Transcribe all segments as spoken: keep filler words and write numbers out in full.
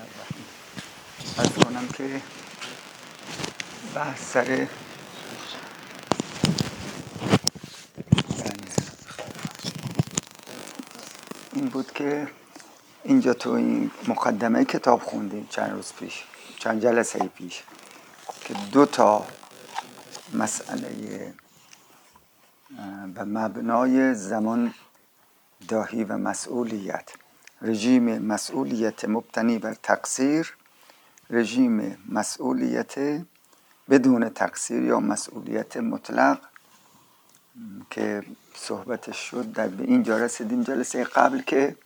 الرحمن الرحیم. عرض کنم که بحث سر این بود که اینجا تو این مقدمه کتاب خوندیم چند روز پیش، چند جلسه پیش، که دو تا مسئله و مبنای زمان داهی و مسئولیت، رژیم مسئولیت مبتنی بر تقصیر، رژیم مسئولیت بدون تقصیر یا مسئولیت مطلق که صحبتش شد. در به اینجا رسیدیم جلسه قبل که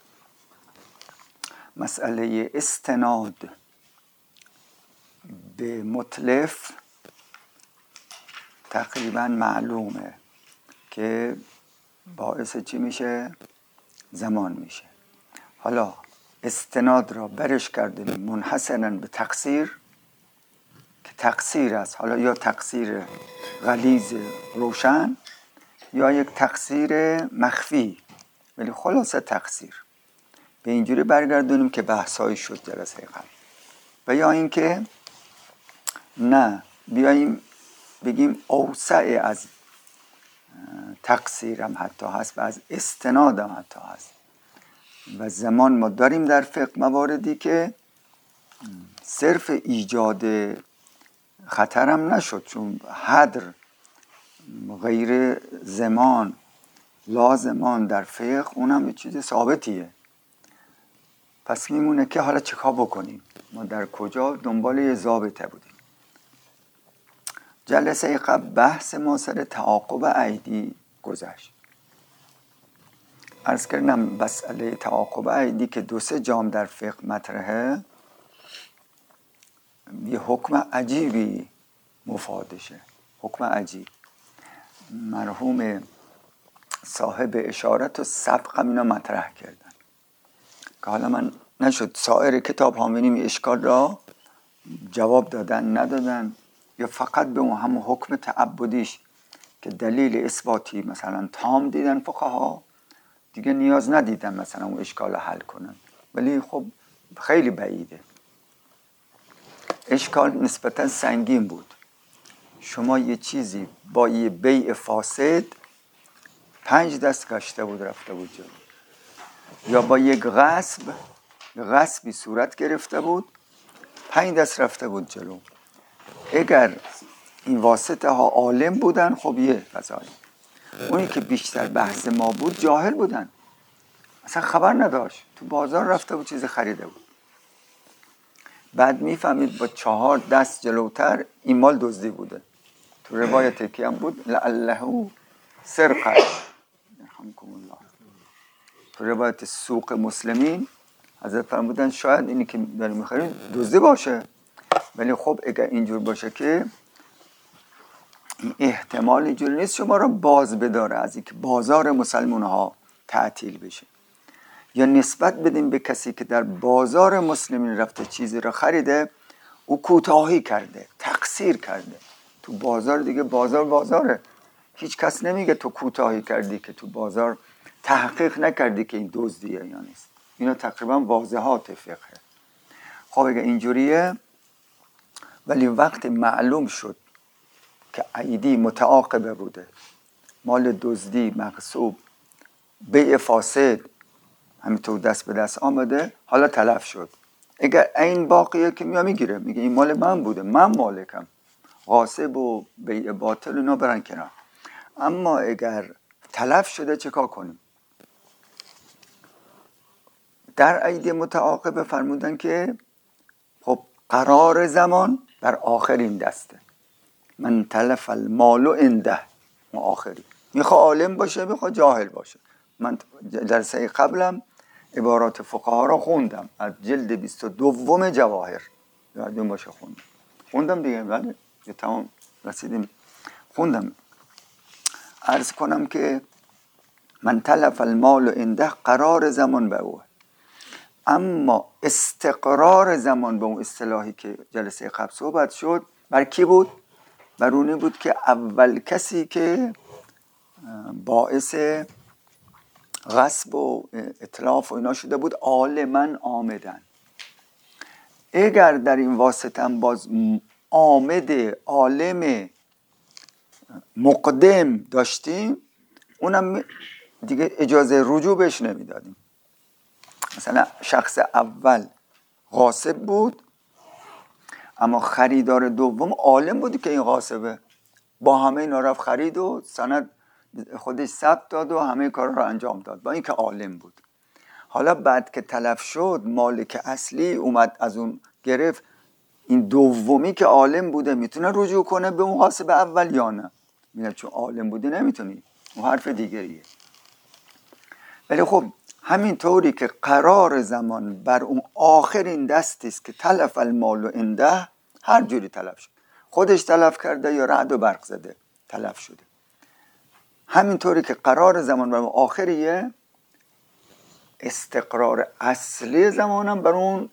مسئله استناد به متلف تقریبا معلومه که باعث چی میشه؟ زمان میشه. حالا استناد را برش کردیم منحصراً به تقصیر که تقصیر است، حالا یا تقصیر غلیظ روشن یا یک تقصیر مخفی، ولی خلاصه تقصیر. به اینجوری برگردونیم که بحثایی شد جلسه قبل. و یا اینکه نه بیاییم بگیم اوسع از تقصیرم حتی هست و از استنادم حتی هست. و زمان ما داریم در فقه مواردی که صرف ایجاد خطرم نشد، چون حدر غیر زمان لازمان در فقه اونم یه چیز ثابتیه. پس میمونه که حالا چیکار بکنیم، ما در کجا دنبال یه ضابطه بودیم. جلسه قبل بحث ما سر تعاقب عیدی گذشت. عرض کردم مسئله تعاقب عیدی که دو سه جام در فقه مطرحه، یه حکم عجیبی مفادشه، حکم عجیب. مرحوم صاحب اشارت و سبق هم اینا مطرح کردن که حالا من نشد سایر کتاب ها بینیم اشکال را جواب دادن ندادن، یا فقط به اون همون حکم تعبدیش که دلیل اثباتی مثلا تام دیدن فقها، دیگه نیاز ندیدن مثلا اون اشکال حل کنن. ولی خب خیلی بعیده، اشکال نسبتا سنگین بود. شما یه چیزی با یه بیع فاسد پنج دست گشته بود رفته بود جلو، یا با یک غصب غصبی صورت گرفته بود پنج دست رفته بود جلو. اگر این واسطه ها عالم بودن خب یه قضایی، اونی که بیشتر بحث ما بود جاهل بودن، اصلا خبر نداشت، تو بازار رفته بود چیز خریده بود، بعد میفهمید با چهار دست جلوتر این مال دزدی بوده. تو روایت کی هم بود؟ لعله سرقه. تو روایت سوق مسلمین حضرت فرمودن شاید اینی که داری میخرین دزدی باشه، ولی خب اگر اینجور باشه که این احتمال اینجور نیست شما را باز بداره از اینکه بازار مسلمان ها تعطیل بشه، یا نسبت بدیم به کسی که در بازار مسلمین رفته چیزی را خریده، او کوتاهی کرده، تقصیر کرده. تو بازار دیگه بازار بازاره، هیچ کس نمیگه تو کوتاهی کردی که تو بازار تحقیق نکردی که این دزدیه یا نیست. اینا تقریبا واضحات فقهه. خب اگه اینجوریه، ولی وقت معلوم شد که عیدی متعاقبه بوده، مال دزدی مغصوب بیع فاسد همینطور دست به دست آمده، حالا تلف شد، اگر این باقیه که میاد میگیره، میگه این مال من بوده، من مالکم، غاصب و بیع باطل اینا برن کنار. اما اگر تلف شده چکار کنیم؟ در عید متعاقبه فرمودن که خب قرار زمان بر آخرین دسته، من تلف المال عنده، آخری، میخواه عالم باشه میخواه جاهل باشه. من جلسه قبلم عبارات فقها را خوندم از جلد بیست و دوم جواهر، یادتون باشه خوندم خوندم دیگه، ولی تمام رسیدیم خوندم. عرض کنم که من تلف المال عنده قرار زمان به او، اما استقرار زمان به اون اصطلاحی که جلسه قبل صحبت شد بر کی بود؟ بر اونی بود که اول کسی که باعث غصب و اتلاف و اینا شده بود عالماً آمدن. اگر در این واسطه هم باز عامد عالم مقدم داشتیم، اونم دیگه اجازه رجوع بهش نمیدادیم. مثلا شخص اول غاصب بود، اما خریدار دوم عالم بودی که این غاصبه، با همه اینا رفت خرید و سند خودش ثبت داد و همه کار رو انجام داد، با اینکه عالم بود. حالا بعد که تلف شد، مالک اصلی اومد از اون گرفت، این دومی که عالم بوده میتونه رجوع کنه به اون غاصب اول یا نه؟ میگه چون عالم بوده نمیتونی، اون حرف دیگریه. ولی خب همین طوری که قرار زمان بر اون آخرین دستی است که تلف المال و عنده، هر جوری تلف شد، خودش تلف کرده یا رعد و برق زده تلف شده، همین طوری که قرار زمان بر اون آخریه، استقرار اصلی زمانم بر اون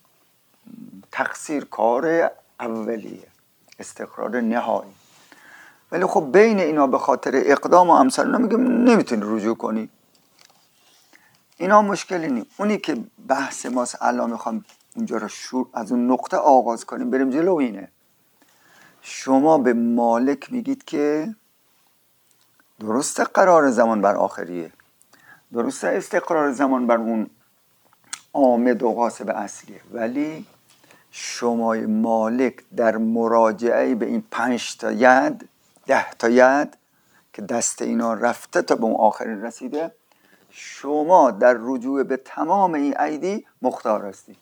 تقصیر کار اولیه، استقرار نهایی. ولی خب بین اینا به خاطر اقدام و امثال اینا میگم نمیتونی رجوع کنی، اینا مشکلی نیست. اونی که بحث ماست الان میخوام اونجا رو شروع از اون نقطه آغاز کنیم بریم جلو، اینه شما به مالک میگید که درسته قرار زمان بر آخریه، درسته استقرار زمان بر اون عامد و غاصب اصلیه، ولی شما مالک در مراجعه به این پنج تا ید، ده تا ید که دست اینا رفته تا به اون آخرین رسیده، شما در رجوع به تمام این ایدی مختار هستی.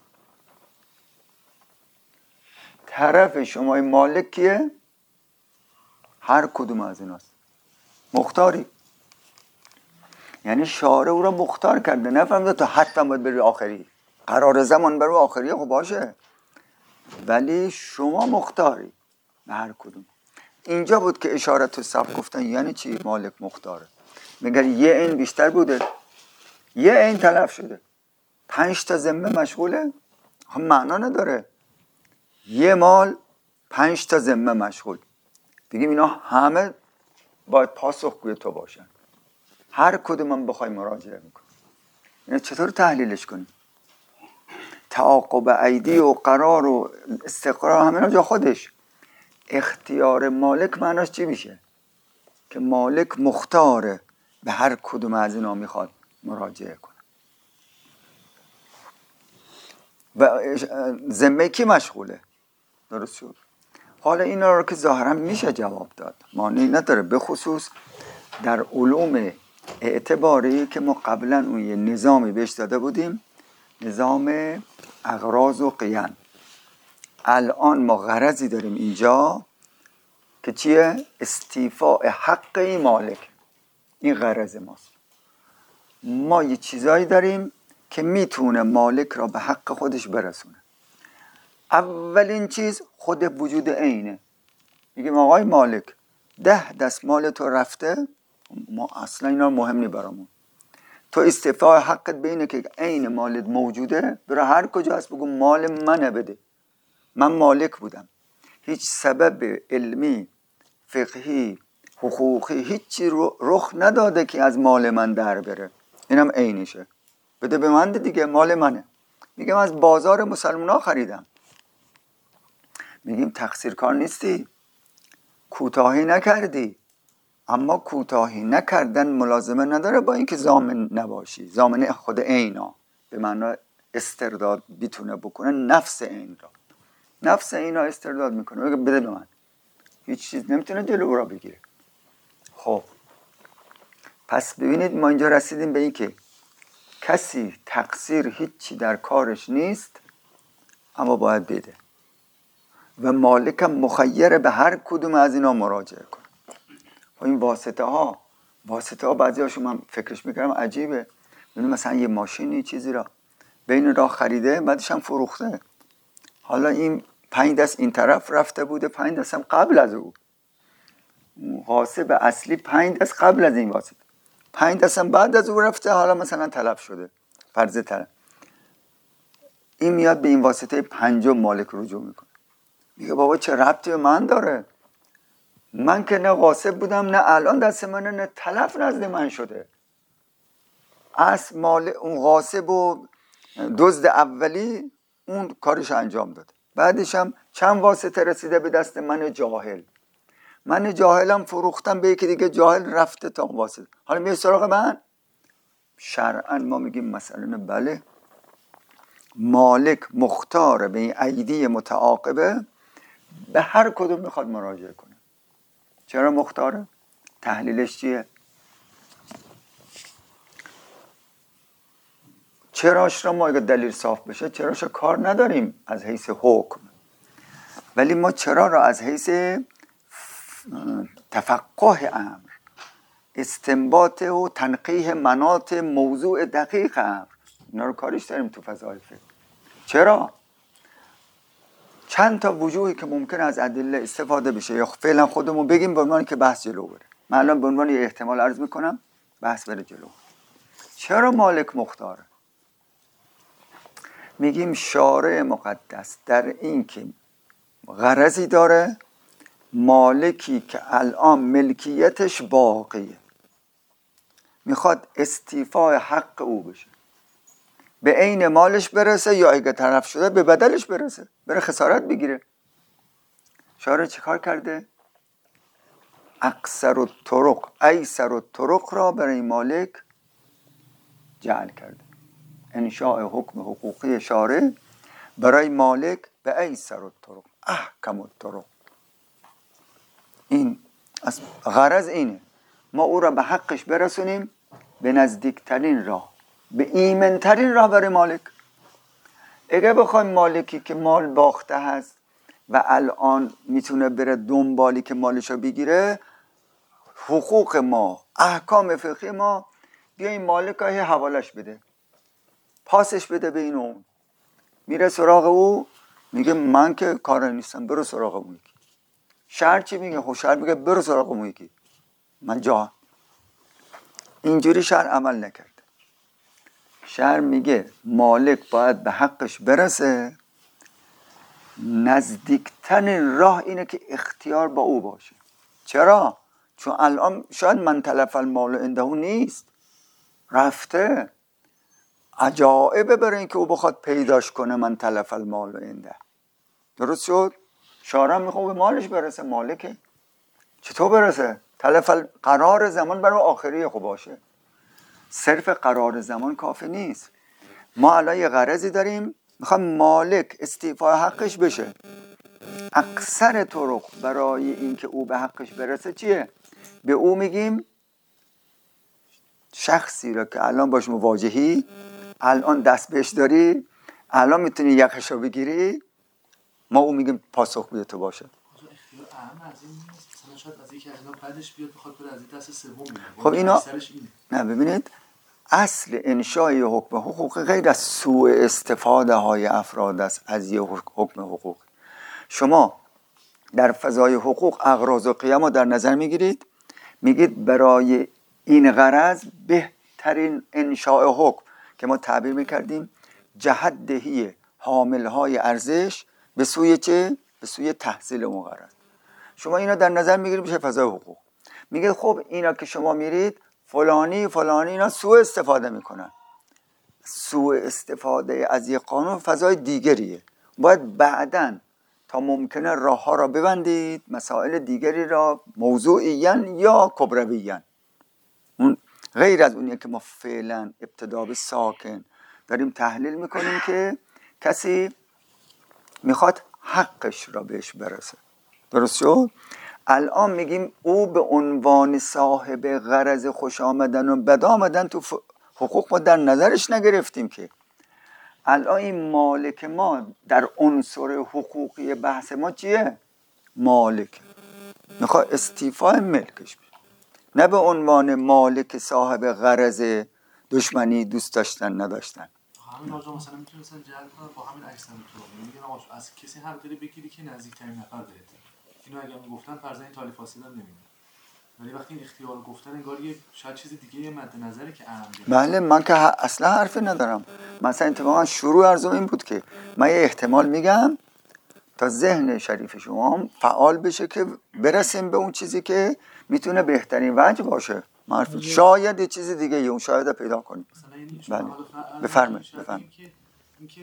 طرف شما مالک کیه؟ هر کدوم از ایناست، مختاری. یعنی شارع او را مختار کرده، نفهمده تو حتما باید بری آخری، قرار زمان برو آخریه، خب باشه، ولی شما مختاری به هر کدوم. اینجا بود که اشاره تو صف گفتن یعنی چی مالک مختاره؟ مگر یه این بیشتر بوده؟ یه این تلف شده، پنج تا ذمه مشغوله، هم معنا نداره. یه مال پنج تا ذمه مشغول، بگیم اینا همه باید پاسخگوی تو باشن، هر کدوم هم بخوای مراجعه میکنی. یعنی چطور تحلیلش کنیم؟ تعاقب ایدی و قرار و استقرار همه جا خودش. اختیار مالک معناش چی میشه؟ که مالک مختاره به هر کدوم از اینا میخواد مراجعه کنه. و ذمه کی مشغوله؟ درست شد. حالا اینا رو که ظاهرا میشه جواب داد، معنی نداره، به خصوص در علوم اعتباری که ما قبلا اون یه نظامی بهش داده بودیم، نظام اغراض و قیان. الان ما غرضی داریم اینجا که چیه؟ استیفاء حق این مالک، این غرض ماست. ما یه چیزایی داریم که میتونه مالک را به حق خودش برسونه. اولین چیز خود وجود عینه. میگیم آقای مالک ده دست مال تو رفته، ما اصلا اینا مهم نی برامون، تو استیفاء حقت بینه که عین مالت موجوده، برای هر کجا هست بگو مال منه بده، من مالک بودم، هیچ سبب علمی فقهی حقوقی هیچی رخ نداده که از مال من در بره، اینم عینشه، بده به من دیگه، مال منه. میگم از بازار مسلمان ها خریدم، میگیم تقصیر کار نیستی، کوتاهی نکردی، اما کوتاهی نکردن ملازمه نداره با اینکه ضامن نباشی. ضامن خود عینا به معنی استرداد بیتونه بکنه نفس عین را، نفس عینا استرداد میکنه، میگه بده به من، هیچ چیز نمیتونه جلو را بگیره. خب پس ببینید ما اینجا رسیدیم به این که کسی تقصیر هیچی در کارش نیست اما باید بده و مالکم مخیر به هر کدوم از اینا مراجعه کنه. و این واسطه ها واسطه ها بعضی هاشون من فکرش میکردم عجیبه، ببینید مثلا یه ماشینی چیزی را بین راه خریده بعدش هم فروخته، حالا این پنج دست این طرف رفته بوده، پنج دست هم قبل از او، غاصب اصلی پنج دست قبل از این واسطه، پنج دست هم بعد از او رفته، حالا مثلا تلف شده، فرض تلف، این میاد به این واسطه پنجم مالک رجوع میکنه، میگه بابا چه ربطی به من داره، من که نه غاصب بودم، نه الان دست منه، نه تلف نزد من شده، اصل مال اون غاصب و دزد اولی اون کارش انجام داد. بعدش هم چند واسطه رسیده به دست من جاهل. من جاهلم فروختم به یکی دیگه جاهل، رفته تا اون واسطه. حالا میای سراغ من. شرعا ما میگیم مثلا بله مالک مختاره به این ایدی متعاقبه به هر کدوم میخواد مراجعه کنه. چرا مختاره؟ تحلیلش چیه؟ چراش را ما اگه دلیل صاف بشه چراش را کار نداریم از حیث حکم، ولی ما چرا را از حیث تفقه امر، استنباط و تنقیح مناط موضوع دقیق امر، اینا رو کارش داریم تو فضای فقه. چرا؟ چند تا وجوهی که ممکن از ادله استفاده بشه یا فعلا خودمون بگیم به عنوانی که بحث جلو بره. من الان به عنوان احتمال عرض میکنم بحث بره جلو. چرا مالک مختاره؟ میگیم شارع مقدس در این که غرضی داره مالکی که الان ملکیتش باقیه میخواد استیفای حق او بشه، به عین مالش برسه یا اگه طرف شده به بدلش برسه، بره خسارت بگیره. شارع چه کار کرده؟ اکثر الطرق ایسر الطرق را برای مالک جعل کرده. انشاء حکم حقوقی شارع برای مالک به ایسر الطرق احکم الطرق. این غرض اینه ما او را به حقش برسونیم به نزدیکترین راه، به ایمنترین راه برای مالک. اگه بخوایم مالکی که مال باخته هست و الان میتونه بره دنبالی که مالشو بگیره، حقوق ما احکام فقهی ما بیایم مالک های حوالش بده، پاسش بده به این و اون، میره سراغ او میگه من که کار نیستم برو سراغ اون یکی. شرع چی میگه؟ خب شرع میگه برو سراغ اون یکی، من جا. اینجوری شرع عمل نکرده. شرع میگه مالک باید به حقش برسه، نزدیکترین راه اینه که اختیار با او باشه. چرا؟ چون الان شاید من تلف المال عنده نیست، رفته، عجائبه برای اینکه او بخواد پیداش کنه من تلف المال عنده. درست شد؟ شارع میخواد به مالش برسه، مالکه. چطور برسه؟ تلف قرار زمان برای آخری خوب باشه. صرف قرار زمان کافی نیست. ما الان یه غرضی داریم میخوام مالک استیفای حقش بشه. اکثر طرق برای اینکه او به حقش برسه چیه؟ به او میگیم شخصی را که الان باش مواجهی، الان دست بهش داری، الان میتونی یقشو بگیری، ما او میگیم پاسخگوی تو باشه. اختیار اهم از این نیست، مثلا شاید از اینکه اینا بعدش بیاد بخواد بره از این دست سوم بگیره. خب اینا نه ببینید اصل انشای حکم حقوق غیر از سوء استفاده های افراد است از یه حکم حقوق. شما در فضای حقوق اغراض و قیم رو در نظر میگیرید، میگید برای این غرض بهترین انشاء حکم که ما تعبیر میکردیم جهت دهی حامل های ارزش به سوی چه؟ به سوی تحصیل اون غرض. شما اینا در نظر میگیرید میشه فضای حقوق. میگه خب اینا که شما میرید فلانی فلانی اینا سوء استفاده میکنن. سوء استفاده از یک قانون فضای دیگریه. باید بعداً تا ممکنه راه ها را ببندید، مسائل دیگری را موضوعیاً یا کبرویاً، اون غیر از اونیه که ما فعلا ابتدا به ساکن داریم تحلیل میکنیم که کسی میخواد حقش را بهش برسه. درست شد؟ الان میگیم او به عنوان صاحب غرض خوش آمدن و بد آمدن تو حقوق ما در نظرش نگرفتیم که الان این مالک ما در عنصر حقوقی بحث ما چیه؟ مالک میخواد استیفای ملکش بشه، نه به عنوان مالک صاحب غرض دشمنی دوست داشتن نداشتن. همین آجا مثلا میتونستن جلب کنن با همین اکثر تو میگن آقا از کسی حق داری بگیری که نزدیکترین نفر بهت. اینو اگه میگفتن فرضاً این تالی فاصله نمیدن، ولی وقتی این اختیار گفتن انگار یه شاید چیز دیگه یه مد نظری که اهم. بله من که اصلا حرفی ندارم. مثلا اتفاقا شروع ارزم این بود که من یه احتمال میگم تا ذهن شریف شما فعال بشه که برسیم به اون چیزی که میتونه بهترین وجه باشه. معرفت شاید یه چیز دیگه اون شاید پیدا کنیم. مثلا یعنی بله بفرمایید بفرمایید. اینکه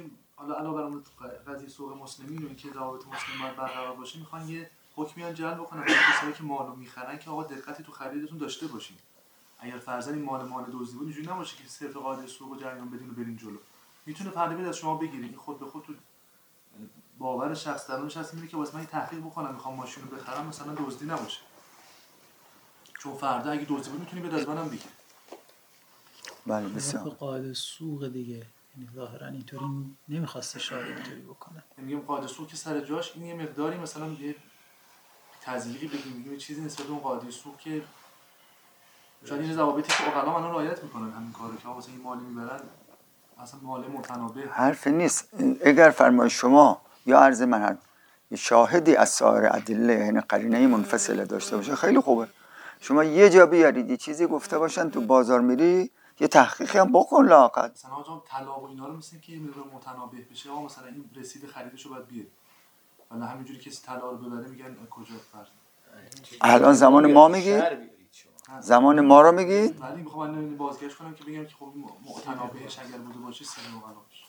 حالا علاوه بر اون قضیه سوق مسلمین و اینکه روابط مسلم باید برقرار باشه، میخوان یه حکمیان جلب بکنن برای کسایی که مالو میخرن که آقا دقتی تو خریدتون داشته باشین. اگر فرضاً این مال مال دزدی بود اینجوری نباشه که صرف قاعده سوق و جریان بدین و برین جلو. میتونه پرده از شما بگیره. این خود به خود تو باور شخص درونش هست میگه که واسه من تحقیق بکنم میخوام ماشین رو بخرم مثلا دزدی نباشه. چون فردا اگه دزدی بود میتونی به از منم بگی. بله بسیار. قاعده سوق دیگه، یعنی ظاهرا اینطوری نمیخواسته شاید اینطوری بکنه. میگم قاعده سوق که سر جاش این یه مقداری مثلا یه تزریقی بگیم، میگیم چیزی نسبت به اون قاعده سوق که شاید این ضوابطی که عقلا منو رعایت میکنن همین کارو که واسه این مالی میبرن اصلا مال متنابه حرف نیست. اگر فرمای شما یا عرض من هر شاهدی از سایر ادله یعنی قرینه منفصله داشته باشه خیلی خوبه. شما یه جا بیارید یه چیزی گفته باشن تو بازار میری یه تحقیقی هم بکن لااقل. مثلا آقا طلا و اینا رو مثلا که مقدار متنابه بشه، آقا مثلا این رسید خریدشو باید بیاره. ولی همینجوری کسی طلا رو ببره میگن کجا فرض. الان زمان ما میگید؟ زمان ما رو میگید؟ ولی میخوام من بازگشت کنم که بگم که خب متنابهش اگر بوده باشه سن و قلاش.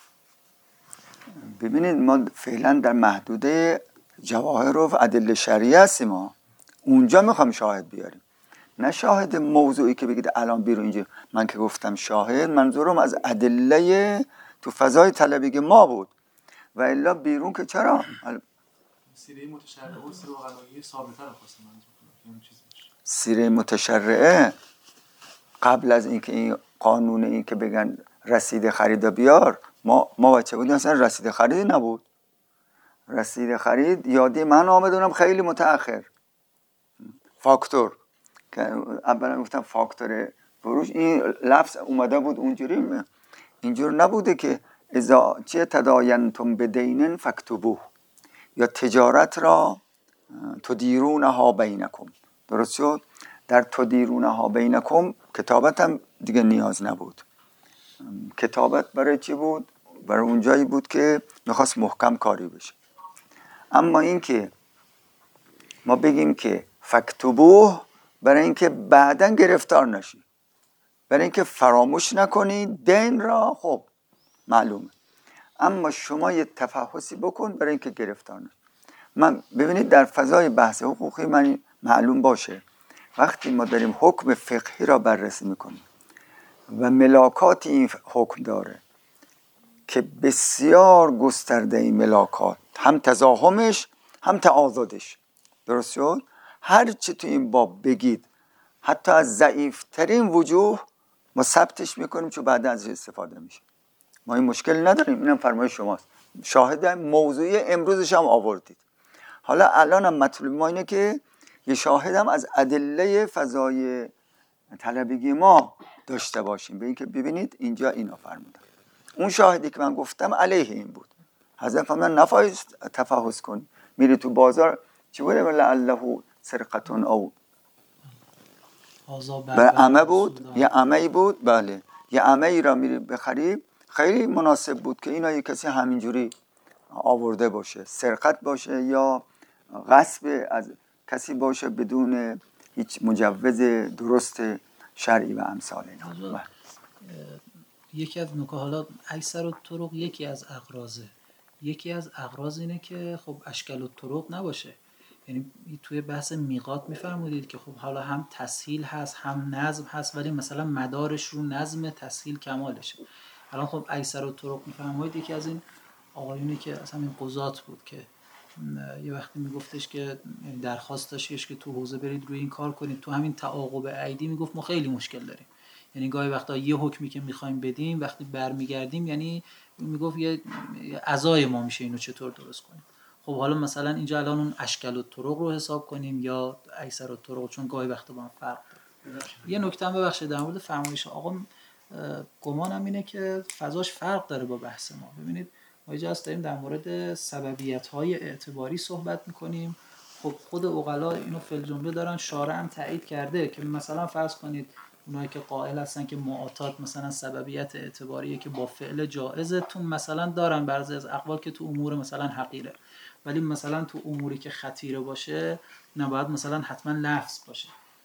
ببینید ما فعلا در محدوده جواهر و ادله شرعی هستیم، ما اونجا میخوام شاهد بیاریم، نه شاهد موضوعی که بگید الان بیرون اینجا. من که گفتم شاهد منظورم از ادله تو فضای طلبی ما بود و الا بیرون که چرا سیره متشرعه و سیره قلایی ثابته رو خواستم منظور کنم که چیزی باشه. سیره متشرعه قبل از اینکه این قانون این که بگن رسید خرید بیار، ما ما بچه بودیم اصلا رسید خریدی نبود. رسید خرید یادی من آمدونم خیلی متأخر. فاکتور که اولا گفتم فاکتور فروش، این لفظ اومده بود اونجوری، اینجور نبوده که اذا چه تداینتم بدینن فاکتبوه یا تجارت را تدیرونها بینکم. درست شد؟ در تدیرونها بینکم کتابت هم دیگه نیاز نبود. کتابت برای چی بود؟ برای اونجایی بود که میخواست محکم کاری بشه. اما این که ما بگیم که فاکتبوه برای اینکه بعداً گرفتار نشی، برای اینکه فراموش نکنی دین را، خب معلومه. اما شما یه تفحصی بکن برای اینکه گرفتار نشی. من ببینید در فضای بحث حقوقی من معلوم باشه وقتی ما داریم حکم فقهی را بررسی میکنیم و ملاکات این حکم داره که بسیار گسترده این ملاکات، هم تزاحمش هم تعاضدش، درست شد؟ هر چی تو این باب بگید حتی از ضعیفترین وجوه ما ثبتش میکنیم چون بعد ازش استفاده میشه. ما این مشکل نداریم، اینم فرمای شماست. شاهد موضوعی امروزش هم آوردید. حالا الان هم مطلوب ما اینه که یه شاهدم از ادله فضای طلبگی ما داشته باشیم به اینکه ببینید اینجا اینا فرمودن. اون شاهدی که من گفتم علیه این بود. حضرت فرمودن نفایست تفحص کن، میری تو بازار چی بوده لعله سرقتون او به عمه بود، یه عمه بود، بله یه عمه ای را میری بخری، خیلی مناسب بود که اینا یه کسی همینجوری آورده باشه، سرقت باشه یا غصب از کسی باشه بدون هیچ مجوز درست شرعی و امثال اینا. یکی از نکات، حالا اکثر الطرق یکی از اغراضه، یکی از اغراض اینه که خب اشکال الطرق نباشه. یعنی توی بحث میقات میفرمودید که خب حالا هم تسهیل هست هم نظم هست، ولی مثلا مدارش رو نظم تسهیل کمالشه. الان خب اکثر الطرق میفرمودید یکی از این آقایونی که اصلا این قضات بود که یه وقتی میگفتش که درخواست داشتش که تو حوزه برید روی این کار کنید، تو همین تعاقب عیدی میگفت ما خیلی مشکل داریم. یعنی گاهی وقتا یه حکمی که میخوایم بدیم وقتی برمیگردیم یعنی میگفت یه عزای ما میشه اینو چطور درست کنیم. خب حالا مثلا اینجا الان اون اشکال الطرق رو حساب کنیم یا اکثر الطرق، چون گاهی وقتا با هم فرق داره. یه نکته هم ببخشید در مورد فرمایش آقا، گمانم اینه که فضاش فرق داره با بحث ما. ببینید ما اینجا هست داریم در مورد سببیت‌های اعتباری صحبت می‌کنیم. خب خود عقلا اینو فی الجمله دارن، شارع هم تایید کرده که مثلا فرض کنید اونایی که قائل هستن که معاطات مثلا سببیت اعتباریه که با فعل جائزتون مثلا دارن بعضی از اقوال که تو امور مثلا حقیره، ولی مثلا تو اموری که خطیره باشه نباید مثلا حتما لفظ باشه.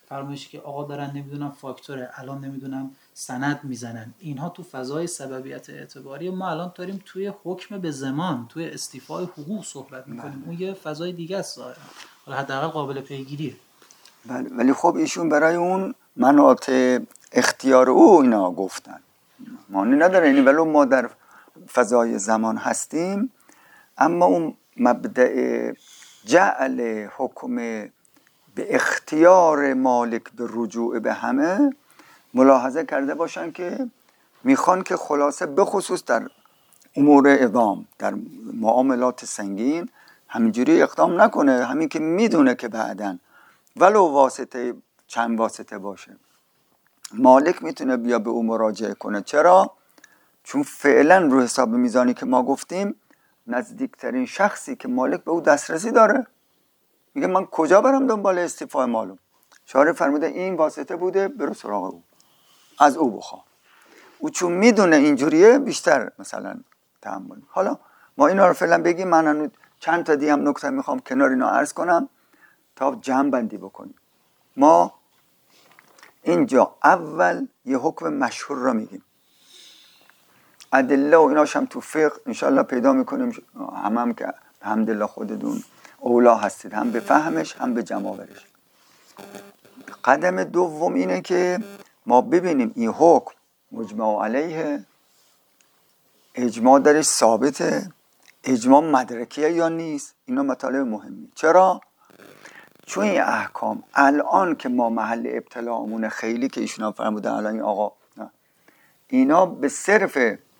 فرمایشی که آقا دارن نمیدونم فاکتوره، الان نمیدونم سند میزنن، اینها تو فضای سببیت اعتباری. ما الان داریم توی حکم به زمان، توی استیفای حقوق صحبت میکنیم، اون یه فضای دیگه است ظاهرا، حالا حداقل قابل پیگیریه. بله، ولی خب ایشون برای اون مناط اختیار او اینا گفتن، معنی نداره، یعنی ولو ما در فضای زمان هستیم، اما اون مبدأ جعل حکم به اختیار مالک به رجوع به همه ملاحظه کرده باشن که میخوان که خلاصه به خصوص در امور اقدام، در معاملات سنگین همینجوری اقدام نکنه، همین که میدونه که بعدن ولو واسطه چند واسطه باشه مالک میتونه بیا به او مراجعه کنه. چرا؟ چون فعلا رو حساب میزانی که ما گفتیم نزدیکترین شخصی که مالک به او دسترسی داره، میگه من کجا برم دنبال استیفای مالو؟ شارع فرموده این واسطه بوده، برو سراغ او، از او بخواه. او چون میدونه اینجوریه بیشتر مثلا تحمل. حالا ما اینا رو فعلا بگیم، من چند تا دیگه هم نکته میخوام کنار اینا عرض کنم تا جمع بندی بکنیم. ما اینجا اول یه حکم مشهور را میگیم، ادله و ایناش هم تو فقه انشالله پیدا میکنیم، هم هم که الحمدلله خودتون اولا هستید هم به فهمش هم به جماورش. قدم دوم اینه که ما ببینیم این حکم مجمع علیه، اجماع درش ثابته، اجماع مدرکیه یا نیست. اینا مطالب مهمی. چرا؟ چون این احکام الان که ما محل ابتلاعمون خیلی که ایشون هم فرمودن الان این آقا نه. اینا به صرف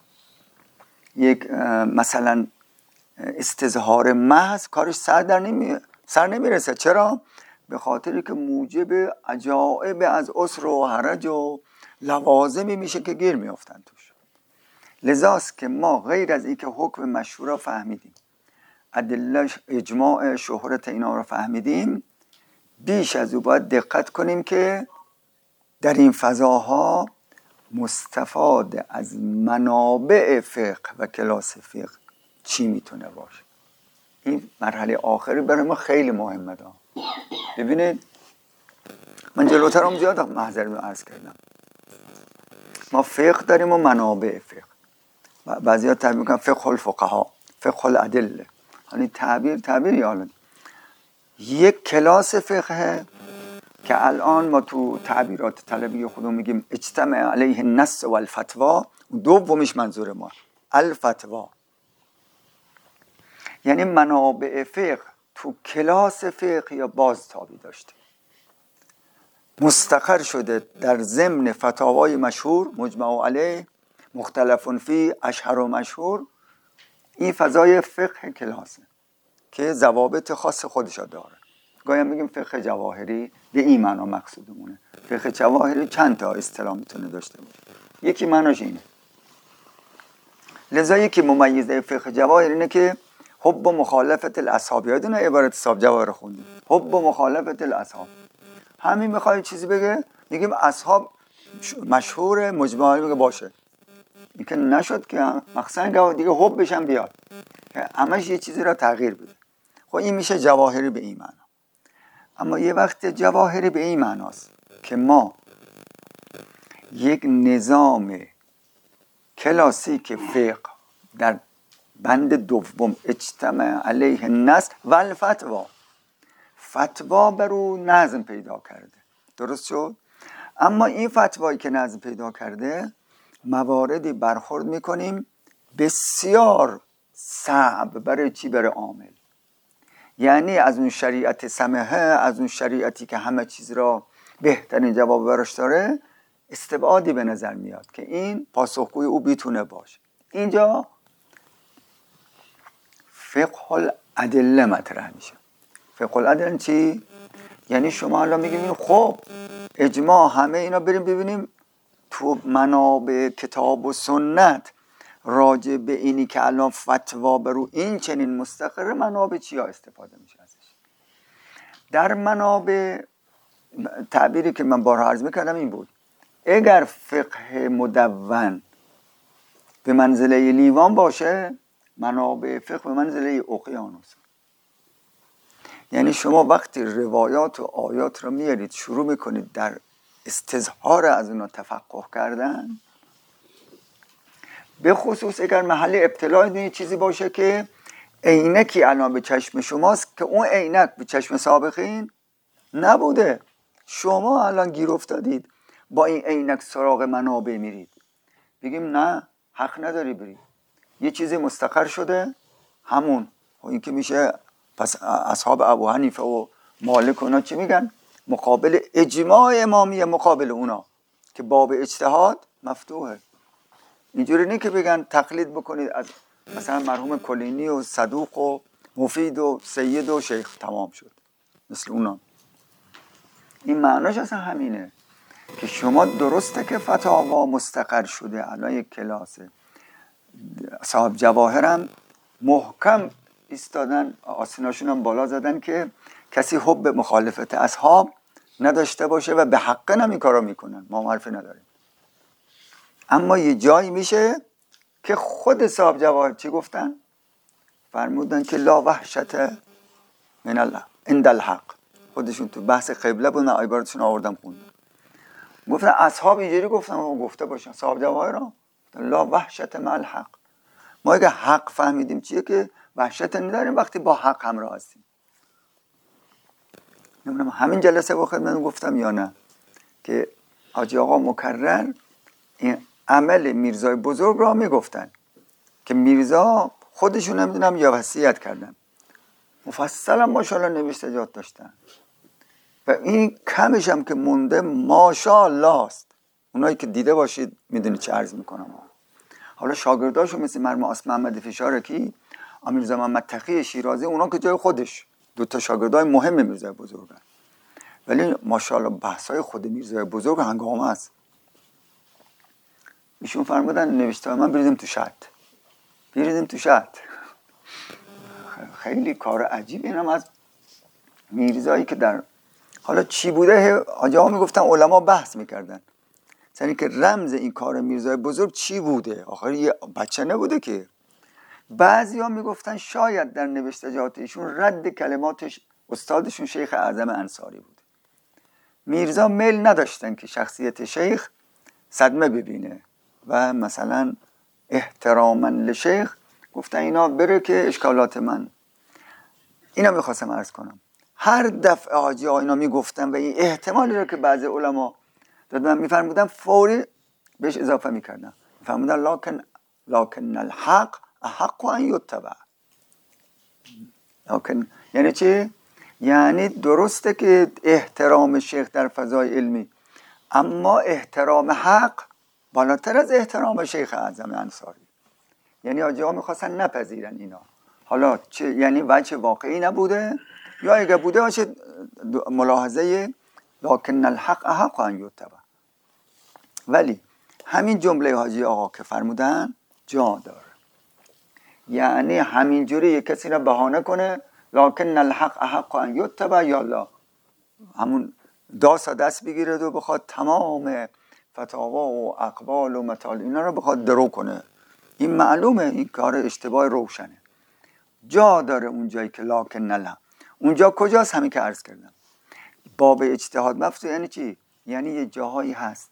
یک مثلا استظهار محض کارش سر در نمی سر نمیرسه. چرا؟ به خاطری که موجب عجائب از عسر و حرج و لوازمی میشه که گیر میافتن توش. لذاست که ما غیر از اینکه حکم مشهور را فهمیدیم، ادله اجماع شهرت اینا رو فهمیدیم، بیش از او باید دقت کنیم که در این فضاها مستفاد از منابع فقه و کلاس فقه چی میتونه باشه. این مرحله آخری برای ما خیلی مهمه. دا ببینید من جلوتر هم زیاد محضر رو عرض کردم، ما فقه داریم و منابع فقه، بعضی ها تعبیر میکنن فقه الفقها، فقه الادله، یعنی تعبیر تعبیر یالن. یک کلاس فقه که الان ما تو تعبیرات طلبی خودمون میگیم اجتمع علیه النص و الفتوا، دومیش منظور ما الفتوا، یعنی منابع فقه تو کلاس فقه یا بازتابی داشته، مستقر شده در ضمن فتاوای مشهور مجمع علیه، مختلف فی، اشهر و مشهور. این فضای فقه کلاسه که ضوابط خاص خودشا داره. گاهی میگیم فقه جواهری، به این معنا مقصودمونه. فقه جواهری چند تا اصطلاح میتونه داشته باشه، یکی معناش اینه. لذا یکی ممیزه فقه جواهری اینه که حب و مخالفت الاصحاب، یادونه عبارت صاحب جواهر خوندیم، حب و مخالفت الاصحاب. همین میخواد چیزی بگه، میگیم اصحاب مشهور، مجمع میگه باشه، این که نشد که مخصوصا دیگه حب بشن بیاد، همش یه چیزی را تغییر بده. خب این میشه جواهری به این معنا. اما یه وقت جواهری به این معناست که ما یک نظام کلاسیک فقه در بند دوم اجتماع علیه النص و الفتوا، فتوا بر او نظم پیدا کرده، درست شد؟ اما این فتوایی که نظم پیدا کرده مواردی برخورد میکنیم بسیار صعب برای چی؟ برای عامل. یعنی از اون شریعت سمحه، از اون شریعتی که همه چیز را بهترین جواب براش داره، استبعادی به نظر میاد که این پاسخگوی او بیتونه باشه. اینجا فقه الادله مطرح میشه. فقه الادله چی؟ یعنی شما الان میگیم خب اجماع همه اینا بریم ببینیم تو منابع کتاب و سنت راجع به اینی که الان فتوا برو این چنین مستقر، منابع چیا استفاده میشه ازش. در منابع تعبیری که من بارها عرض میکردم این بود، اگر فقه مدون به منزله لیوان باشه، منابع فقه به منزله اقیانوس. یعنی شما وقتی روایات و آیات رو میارید شروع میکنید در استظهار از اونا تفقه کردن، به خصوص اگر محل ابتلای چیزی باشه که عینکی الان به چشم شماست که اون عینک به چشم سابقین نبوده، شما الان گیر افتادید با این عینک سراغ منابع میرید، بگیم نه حق نداری بری، یه چیزی مستقر شده همون این که میشه. پس اصحاب ابو حنیفه و مالک اونا چی میگن؟ مقابل اجماع امامیه، مقابل اونا که باب اجتهاد مفتوحه. اینجوری نه که بگن تقلید بکنید از مثلا مرحوم کلینی و صدوق و مفید و سید و شیخ تمام شد مثل اونا. این معناش اصلا همینه که شما درسته که فتاوا مستقر شده، الان یک کلاسه صاحب جواهرم محکم ایستادن، آسیناشون هم بالا زدن که کسی حب مخالفت اصحاب نداشته باشه و به حق هم این کارا میکنن، ما حرفی نداریم. اما یه جایی میشه که خود صاحب جواهر چی گفتن؟ فرمودن که لا وحشت من الله عند الحق. خودشون تو بحث قبله بودن، عبارتشون آوردم خوندم، گفتن اصحاب اینجوری گفتن و گفته باشن صاحب جواهر را لا وحشت مع الحق. ما اگه حق فهمیدیم چیه که وحشت نداریم وقتی با حق همراه هستیم. نمیدونم همین جلسه با خدمتتون گفتم یا نه که حاجی آقا مکرر این عمل میرزای بزرگ را میگفتن که میرزا خودشون نمیدونم یا وصیت کردن، مفصلا ماشاءالله نوشتجات داشتن و این کمش هم که مونده ماشاءالله است. اونایی که دیده باشید میدونید چه عرض میکنم. حالا شاگرداشو مثل مرحوم آصف محمد فشارکی، امیرزا محمد تقی شیرازی، اونا که جای خودش دو تا شاگردای مهم میرزای بزرگن، ولی ماشاءالله بحثای خود میرزای بزرگ هنگامه است. ایشون فرمودن نوشته من بریدیم تو شط بریدیم تو شط خیلی کار عجیب. اینم از میرزایی که در حالا چی بوده حاجی ها میگفتن، علما بحث میکردن یعنی که رمز این کار میرزای بزرگ چی بوده، آخر یه بچه نبوده که. بعضی ها میگفتن شاید در نوشتجات ایشون رد کلماتش استادشون شیخ اعظم انصاری بود. میرزا میل نداشتن که شخصیت شیخ صدمه ببینه و مثلا احتراما لشیخ گفتن اینا بره که اشکالات من. اینا میخواستم عرض کنم هر دفعه حاجی ها اینا میگفتن و این احتمالی رو که بعضی علما دادن میفرمودن فوری بهش اضافه میکردن، میفرمودن لکن لکن الحق احق ان یتبع. لکن یعنی چی؟ یعنی درسته که احترام شیخ در فضای علمی، اما احترام حق بالاتر از احترام شیخ اعظم انصاری. یعنی حاجی ها میخواستن نپذیرن اینا. حالا چه یعنی وجه واقعی نبوده یا اگه بوده باشه ملاحظه لکن الحق احق ان یتبع. ولی همین جمله حاجی آقا که فرمودن جا داره، یعنی همین جوری یک کسی را بهانه کنه لکن الحق احق ان یتبع یا الله، همون داسا دست بگیرد و بخواد تمام فتاوا و اقوال و مطالب اینا رو بخواد درو کنه. این معلومه این کار اشتباه روشنه. جا داره اون جایی که لکن الحق، اونجا کجاست؟ همین که عرض کردم باب اجتهاد مفتوح. یعنی چی؟ یعنی یه جاهایی هست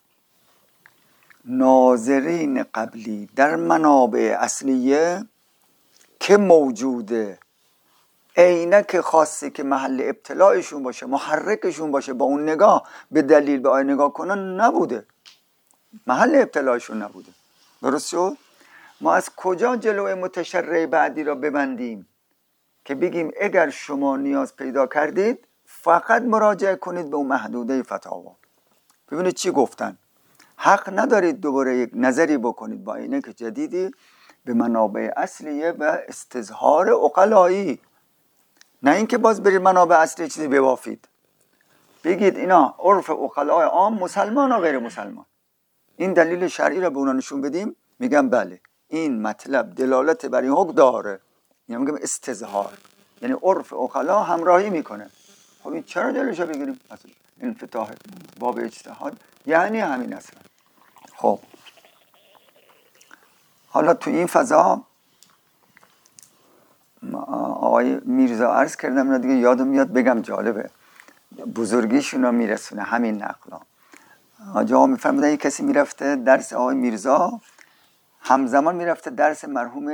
ناظرین قبلی در منابع اصلیه که موجوده، عینک خاصی که محل ابتلایشون باشه، محرکشون باشه، با اون نگاه به دلیل به آیه نگاه کنن نبوده، محل ابتلایشون نبوده. درست شد؟ ما از کجا جلوی متشرع بعدی را ببندیم که بگیم اگر شما نیاز پیدا کردید فقط مراجعه کنید به اون محدوده فتاوا. ببینید چی گفتن، حق ندارید دوباره یک نظری بکنید با عینک جدیدی به منابع اصلیه و استظهار عقلایی، نه اینکه باز برید منابع اصلی چیزی ببافید بگید اینا عرف عقلای عام مسلمان و غیر مسلمان. این دلیل شرعی را به اونا نشون بدیم، میگم بله این مطلب دلالت بر این حکم داره، یعنی میگم استظهار، یعنی عرف عقلا همراهی میکنه. خب این چرا دلش بگیریم؟ مثلا انفتاح باب اجتهاد یعنی همین اصلا. خب حالا تو این فضا آقای میرزا عرض کردم اینا دیگه یادم میاد بگم، جالبه بزرگیشون رو میرسونه همین نقلا. حاجی آقا میفرمودن یک کسی میرفته درس آقای میرزا، همزمان میرفته درس مرحوم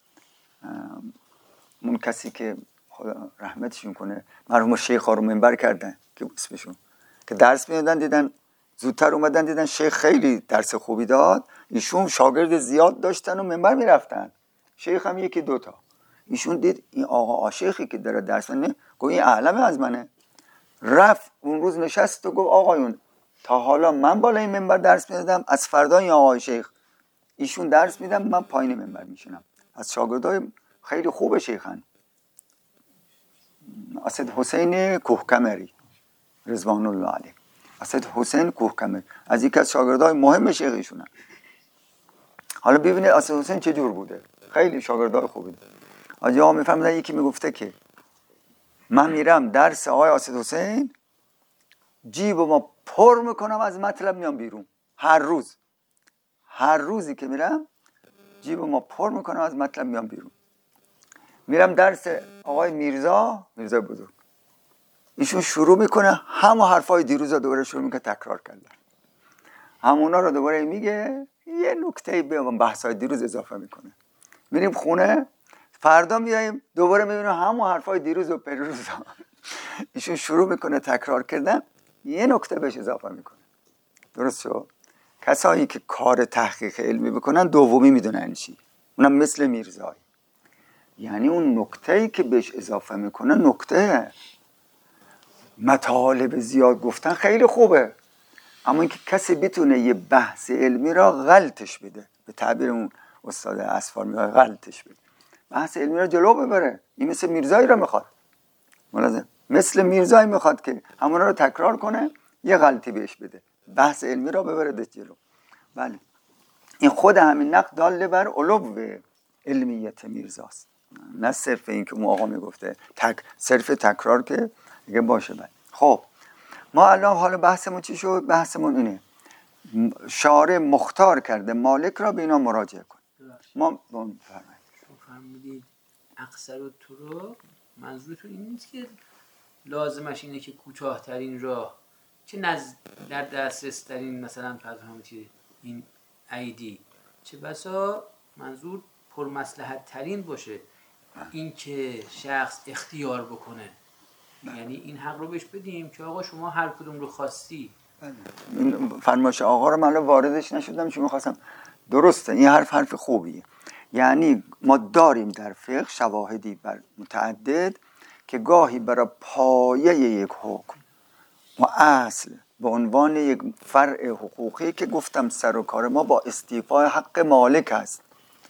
اون کسی که خدا رحمتشون کنه مرحوم شیخ ها رو منبر کردن که اسمشون که درس میدادن، دیدن زودتر اومدن دیدن شیخ خیلی درس خوبی داد، ایشون شاگرد زیاد داشتن و منبر میرفتن، شیخ هم یکی دوتا. ایشون دید این آقا آشیخی که داره درس میده گفت این اعلم از منه، رفت اون روز نشست و گفت آقایون تا حالا من بالای منبر درس میدادم، از فردا این آقای شیخ ایشون درس میدم من پایین منبر میشینم. از شاگردای خیلی خوب شیخن، اسد حسین کوهکمری رضوان الله علیه، اسد حسین کوهکمری از یک از شاگردای مهم شیخ ایشونن. حالا ببینید اسد حسین چه جور بوده، خیلی شاگردای خوبی ده. حاجی آقا میفهمیدن یکی میگفته که من میرم درس آقای اسد حسین جیب ما پر میکنم از مطلب میام بیرون، هر روز هر روزی که میرم جیب ما پر میکنم از مطلب میام بیرون. میرم درس آقای میرزا میرزا بزرگ، ایشون شروع میکنه همه حرفای دیروز رو دوباره شروع میکنه تکرار کردن، همونا رو دوباره میگه، یه نکته به بحثای دیروز اضافه میکنه. میریم خونه فردا میایم دوباره میبینیم همه حرفای دیروز و پریروز ایشون شروع میکنه تکرار کردن، یه نکته بهش اضافه میکنه. درست شد؟ کسایی که کار تحقیق علمی بکنن دومی میدونن چی، اونم مثل میرزایی، یعنی اون نکته‌ای که بهش اضافه میکنه نکته مطالب زیاد گفتن خیلی خوبه، اما اینکه کسی بتونه یه بحث علمی را غلطش بده، به تعبیر اون استاد اصفار میگه غلطش بده، بحث علمی را جلو ببره، این مثل میرزایی را میخواد، ملاحظه مثل میرزایی میخواد که همونا رو تکرار کنه یه غلطی بهش بده، بحث علمی را ببره ده جلو. بله این خود همین نقد داله بر علو علمیت میرزاست، نه صرف این که اون آقا میگفته تک صرف تکرار که دیگه باشه. بله خب ما الان حالا بحثمون چی شد؟ بحثمون اینه شارع مختار کرده مالک را به اینا مراجعه کن. ما فرمودید اقصر و طرق، منظورتون این نیست که لازمش اینه که کوتاه‌ترین راه چه نزد در دسترس ترین مثلا فرض این ایدی، چه بسا منظور پرمصلحت ترین باشه این که شخص اختیار بکنه، یعنی این حق رو بهش بدیم که آقا شما هر کدوم رو خواستی. فرمایش آقا رو من واردش نشدم چون می‌خواستم، درسته این حرف حرف خوبیه، یعنی ما داریم در فقه شواهدی بر متعدد که گاهی برای پایه یک حکم و اصل به عنوان یک فرع حقوقی که گفتم سر و کار ما با استیفای حق مالک است،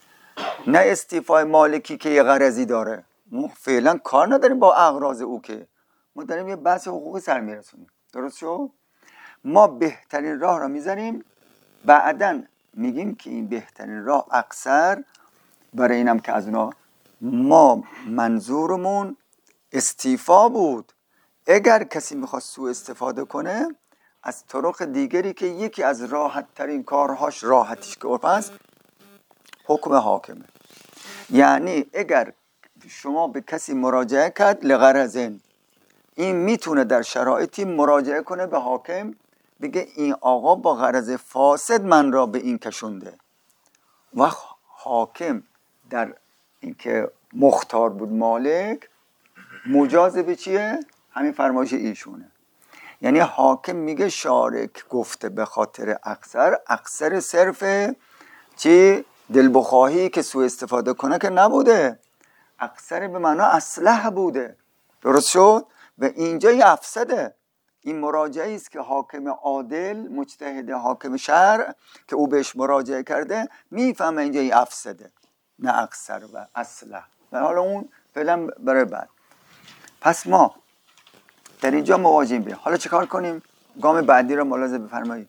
نه استیفای مالکی که یه غرضی داره، ما فعلا کار نداریم با اغراض او، که ما داریم یه بحث حقوقی سر میرسونیم. درست شد؟ ما بهترین راه را میذاریم، بعدن میگیم که این بهترین راه اکثر برای اینم که از اونا ما منظورمون استیفا بود، اگر کسی میخواد سوء استفاده کنه از طرق دیگری که یکی از راحت ترین کارهاش راحتیش که عرف است حکم حاکمه، یعنی اگر شما به کسی مراجعه کرد لغرضن، این میتونه در شرایطی مراجعه کنه به حاکم بگه این آقا با غرض فاسد من را به این کشونده، و حاکم در اینکه مختار بود مالک مجاز به چیه؟ همین فرمایش ایشونه، یعنی حاکم میگه شارک گفته به خاطر اکثر، اکثر صرف چی؟ دلبخواهی که سوء استفاده کنه که نبوده، اکثر به معنا اصلح بوده. درست شد؟ و اینجا یه افسده، این مراجعه است که حاکم عادل مجتهد حاکم شرع که او بهش مراجعه کرده میفهمه اینجا یه افسده، نه اکثر و اصلح. و حالا اون فعلا برای بعد. پس ما در اینجا مواجهیم بیم. حالا چیکار کنیم؟ گام بعدی رو ملاحظه بفرمایید.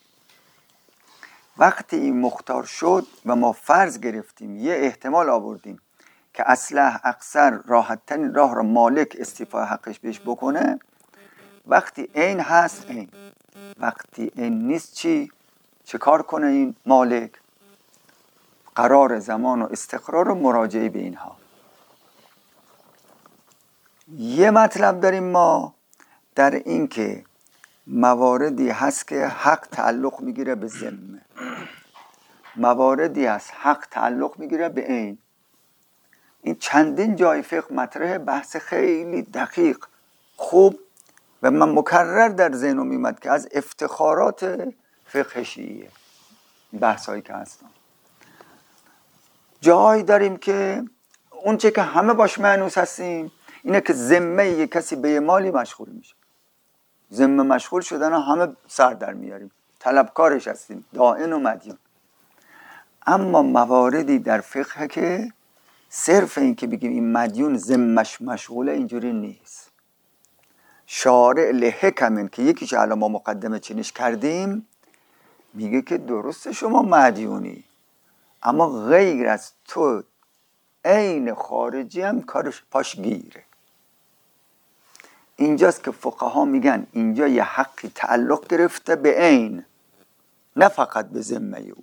وقتی این مختار شد و ما فرض گرفتیم یه احتمال آوردیم که اصلح اکثر راحت ترین راه را مالک استیفای حقش بهش بکنه، وقتی این هست این، وقتی این نیست چی؟ چه کار کنه این مالک؟ قرار زمان و استقرار و مراجعه به اینها. یه مطلب داریم ما در این که مواردی هست که حق تعلق میگیره به ذمه، مواردی هست حق تعلق میگیره به عین. این چندین جای فقه مطرح بحث خیلی دقیق خوب و من مکرر در ذهنم میمد که از افتخارات فقه شیعیه بحث هایی که هستن. جایی داریم که اون چه که همه باش مانوس هستیم اینه که ذمه یک کسی به یه مالی مشغول میشه، ذمه مشغول شدن همه سر در میاریم، طلبکارش هستیم، دائن و مدیون. اما مواردی در فقه که صرف این که بگیم این مدیون ذمش مشغوله اینجوری نیست. شارع لحکمن که یکیش الان ما مقدمه چینش کردیم میگه که درسته شما مدیونی اما غیر از تو عین خارجی هم کارش پاش گیره. اینجاست که فقها میگن اینجا یه حقی تعلق گرفته به عین نه فقط به ذمه او.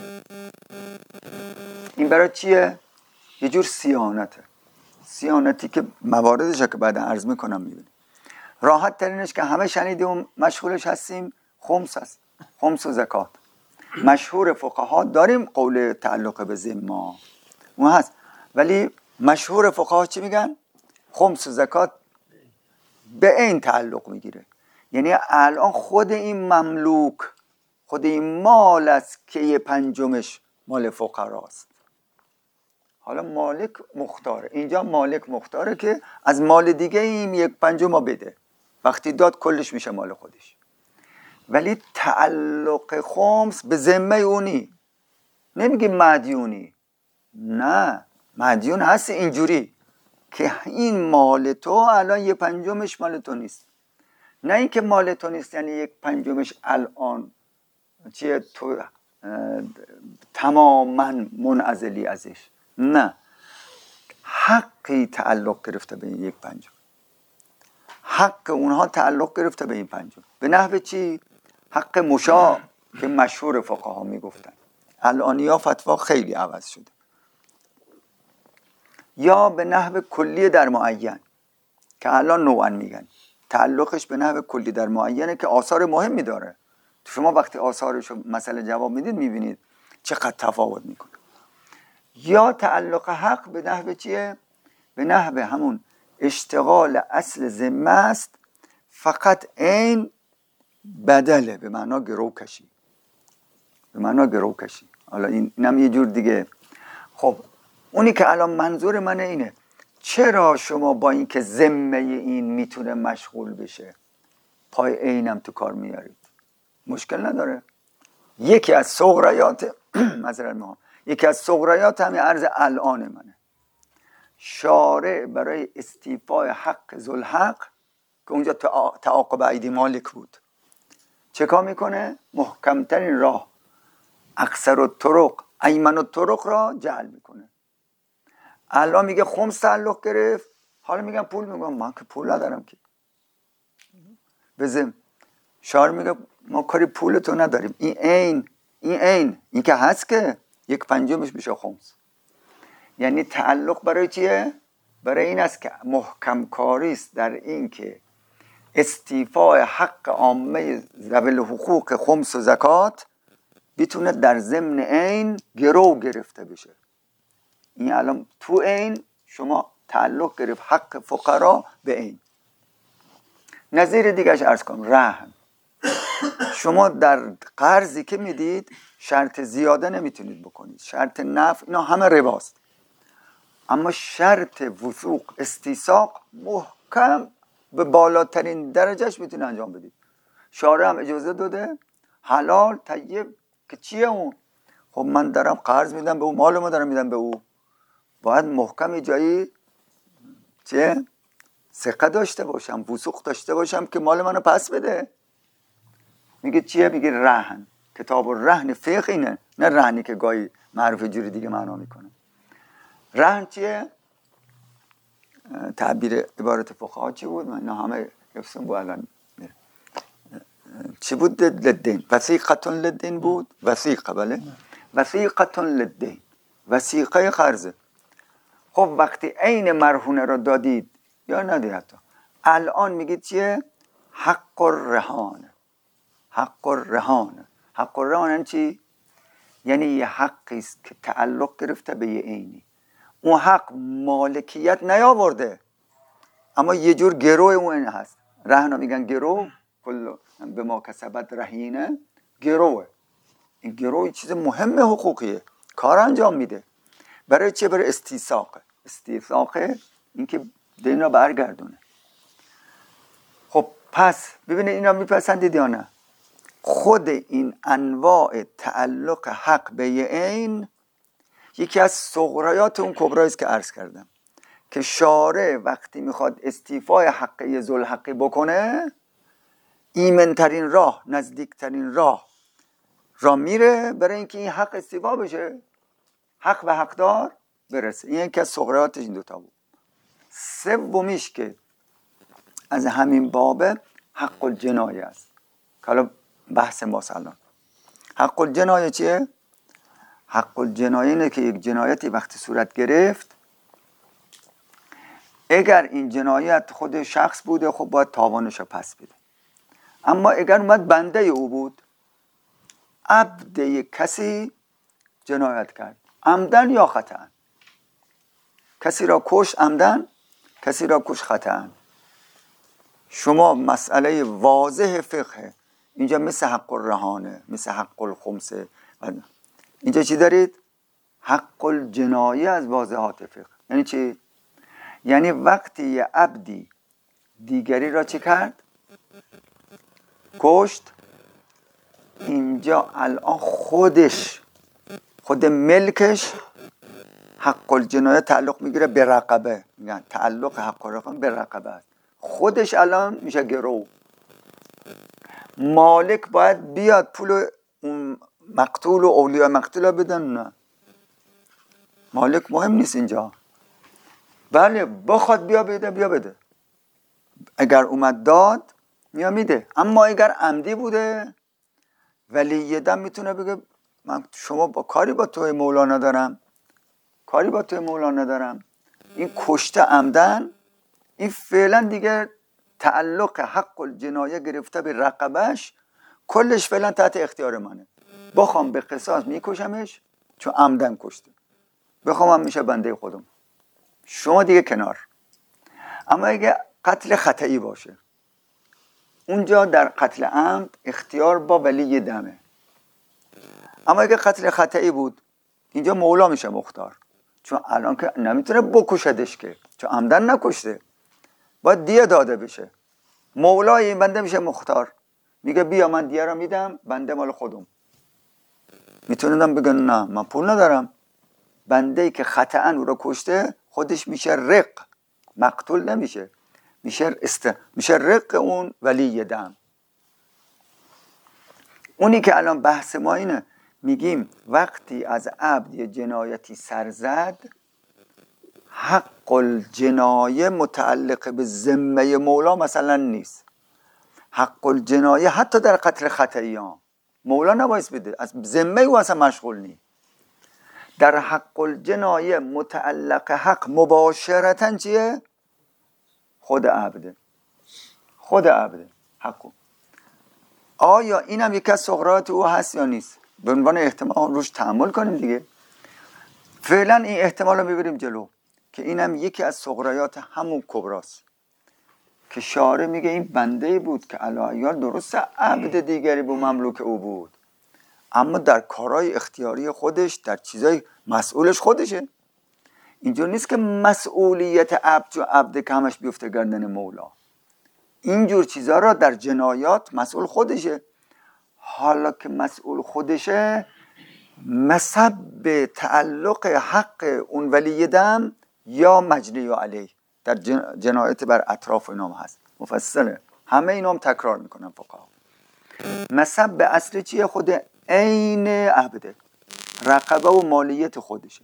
این برای چیه؟ یه جور صیانته، صیانتی که مواردش که بعدا عرض میکنم میبینیم. راحت ترینش که همه شنیدیم و مشغولش هستیم خمس هست، خمس و زکات. مشهور فقها داریم قول تعلق به ذمه اون هست، ولی مشهور فقها چی میگن؟ خمس و زکات به این تعلق میگیره. یعنی الان خود این مملوک، خود این مال است که یه پنجمش مال فقراست. حالا مالک مختاره، اینجا مالک مختاره که از مال دیگه این یک پنجم بده، وقتی داد کلش میشه مال خودش. ولی تعلق خمس به ذمه اونی، نمیگه مدیونی، نه مدیون هست اینجوری که این مال تو الان یه پنجمش مال تو نیست. نه اینکه مال تو نیست یعنی یک پنجمش الان چیه تو تماما منعزلی ازش، نه، حقی تعلق گرفته به این یک پنجم، حق اونها تعلق گرفته به این پنجم. به نحو چی؟ حق مشاع که مشهور فقها میگفتن، الانیا فتوا خیلی عوض شده. یا به نحو کلی در معین که الان نوعا میگن تعلقش به نحو کلی در معینه که آثار مهمی داره. شما وقتی آثارش رو مسئله جواب میدید میبینید چقدر تفاوت میکنه. یا تعلق حق به نحو چیه؟ به نحو همون اشتغال اصل ذمه است، فقط این بدله، به معنا گرو کشی، به معنا گرو کشی. حالا این اینم یه جور دیگه. خب اونی که الان منظور من اینه چرا شما با این که ذمه این میتونه مشغول بشه پای اینم تو کار میارید؟ مشکل نداره. یکی از صغریات معذرت میخوام یکی از صغریات همین عرض الان منه. شارع برای استیفای حق ذوالحق که اونجا تعاقب ایدی مالک بود چه کار میکنه؟ محکمترین راه، اکثر الطرق ایمن الطرق را جعل میکنه. الان میگه خمس تعلق گرفت، حالا میگم پول، میگم من که پول ندارم که بزم. شارع میگه ما کاری پولتو نداریم، این عین این عین این که هست که یک پنجمش بشه خمس. یعنی تعلق برای چیه؟ برای این است که محکم کاری است در این که استیفای حق عامه ذوی حقوق خمس و زکات بتونه در ضمن عین گرو گرفته بشه. این الان تو عین شما تعلق گرفت حق فقرا به عین. نظیر دیگرش عرض کنم، رهن. شما در قرضی که میدید شرط زیاده نمیتونید بکنید، شرط نفع، اینا همه رباست. اما شرط وثوق استیثاق محکم به بالاترین درجهش میتونه انجام بدید. شارع هم اجازه داده، حلال طیب. که چیه اون؟ خب من دارم قرض میدم به او، مال ما دارم میدم به او، باید محکم جایی چیه؟ ثقه داشته باشم، وثوق داشته باشم که مال منو پس بده. میگه چیه؟ میگه رهن. کتاب الرهن فقه اینه، نه رهنی که گاهی معروف جوری دیگه معنا میکنه. رهن چیه؟ تعبیر عبارت فقها چی بود؟ من همه حفظم بود الان. چی بود؟ للدین. وثیقتون للدین بود؟ وثیقه، بله. وثیقتون للدین، وثیقه قرضه. خب وقتی عین مرهونه را دادید یا ندی حتی. الان میگید چیه؟ حق الرهان. حق الرهان. حق الرهان یعنی چی؟ یعنی یه حقی است که تعلق گرفته به یه عینی. اون حق مالکیت نیاورده، اما یه جور گروه اون هست. رهنا میگن گروه، کل به ما کسبت رهینه، گروه. این گروه چیز مهم حقوقیه، کار انجام میده. برای چه؟ برای استیثاق. استیثاق این که دینا برگردونه. خب پس ببینید اینا میپسندید یا نه؟ خود این انواع تعلق حق به یه عین یکی از صغرایات اون کبرایی است که عرض کردم، که شارع وقتی میخواد استیفای حقی ذوالحقی بکنه، ایمنترین راه، نزدیکترین راه را میره برای اینکه این حق استیفا بشه، حق به حقدار برسه. این یکی از صغرایاتش این دوتا بود. سومیش که از همین بابه حق الجنایه است، که حالا بحث ما الان. حق الجنایه چیه؟ حق الجنایه اینه که یک جنایتی وقتی صورت گرفت، اگر این جنایت خود شخص بوده خب باید تاوانش رو پس بده. اما اگر اومد بنده او بود، عبد یک کسی جنایت کرد، عمدن یا خطأ، کسی را کش عمدن، کسی را کش خطأ، شما مسئله واضح فقه اینجا مثل حق الرهانه، مثل حق الخمسه، اینجا چی دارید؟ حق الجنایه از واضحات فقه. یعنی چی؟ یعنی وقتی یه عبدی دیگری را چه کرد؟ کشت، اینجا الان خودش، خود ملکش حق الجنایه تعلق میگیره به رقبه. میگن تعلق حق الرهان به رقبه است. خودش الان میشه گرو. مالک باید بیاد پول اون مقتول و اولیاء مقتول بدن؟ نه، مالک مهم نیست اینجا. بله بخواد بیا بده بیا بده، اگر اومد داد میا میده. اما اگر عمدی بوده، ولی یه دم میتونه بگه من شما با کاری با توی مولا ندارم، کاری با توی مولا ندارم، این کشته عمدن، این فعلا دیگه تعلق حق الجنایه گرفته به رقبش، کلش فعلا تحت اختیار منه. بخوام به قصاص میکشمش چون عمدن کشته، بخوام هم میشه بنده خودم، شما دیگه کنار. اما اگه قتل خطئی باشه، اونجا در قتل عمد اختیار با ولی دمه. اما اگه قتل خطئی بود، اینجا مولا میشه مختار، چون الان که نمیتونه بکشدش که، چون عمدن نکشته، باید دیه داده بشه. مولای این بنده میشه مختار، میگه بیا من دیه را میدم، بنده مال خودم. میتونم بگن نه من پول ندارم. بنده‌ای که خطأً او را کشته خودش میشه رق، مقتول نمیشه، میشه است میشه رق اون ولی دم. اونی که الان بحث ما اینه، میگیم وقتی از عبد یه جنایتی سر زد، حق الجنایه متعلق به ذمه مولا مثلا نیست. حق الجنایه حتی در قتل خطئی ها مولا نباید بده، از ذمه او اصلا مشغول نیست. در حق الجنایه متعلق حق مباشرتاً چیه؟ خود عبده، خود عبده حقو. آیا این هم یکی از صغرات او هست یا نیست؟ به عنوان احتمال روش تأمل کنیم دیگه. فعلا این احتمال رو میبریم جلو که این هم یکی از صغرایات همون کبراست، که شارع میگه این بنده بود که علیه درست عبد دیگری به مملوک او بود، اما در کارهای اختیاری خودش، در چیزای مسئولش خودشه. اینجور نیست که مسئولیت عبد و عبد که همش بیفته گردن مولا. اینجور چیزها را در جنایات مسئول خودشه. حالا که مسئول خودشه، مسبب تعلق حق اون ولی دم یا مجنی علیه در جنایت بر اطراف اینام هست. مفصله، همه اینام تکرار میکنم فقها. مسبب اصل چیه؟ خود عین عبده، رقبه و مالیت خودشه.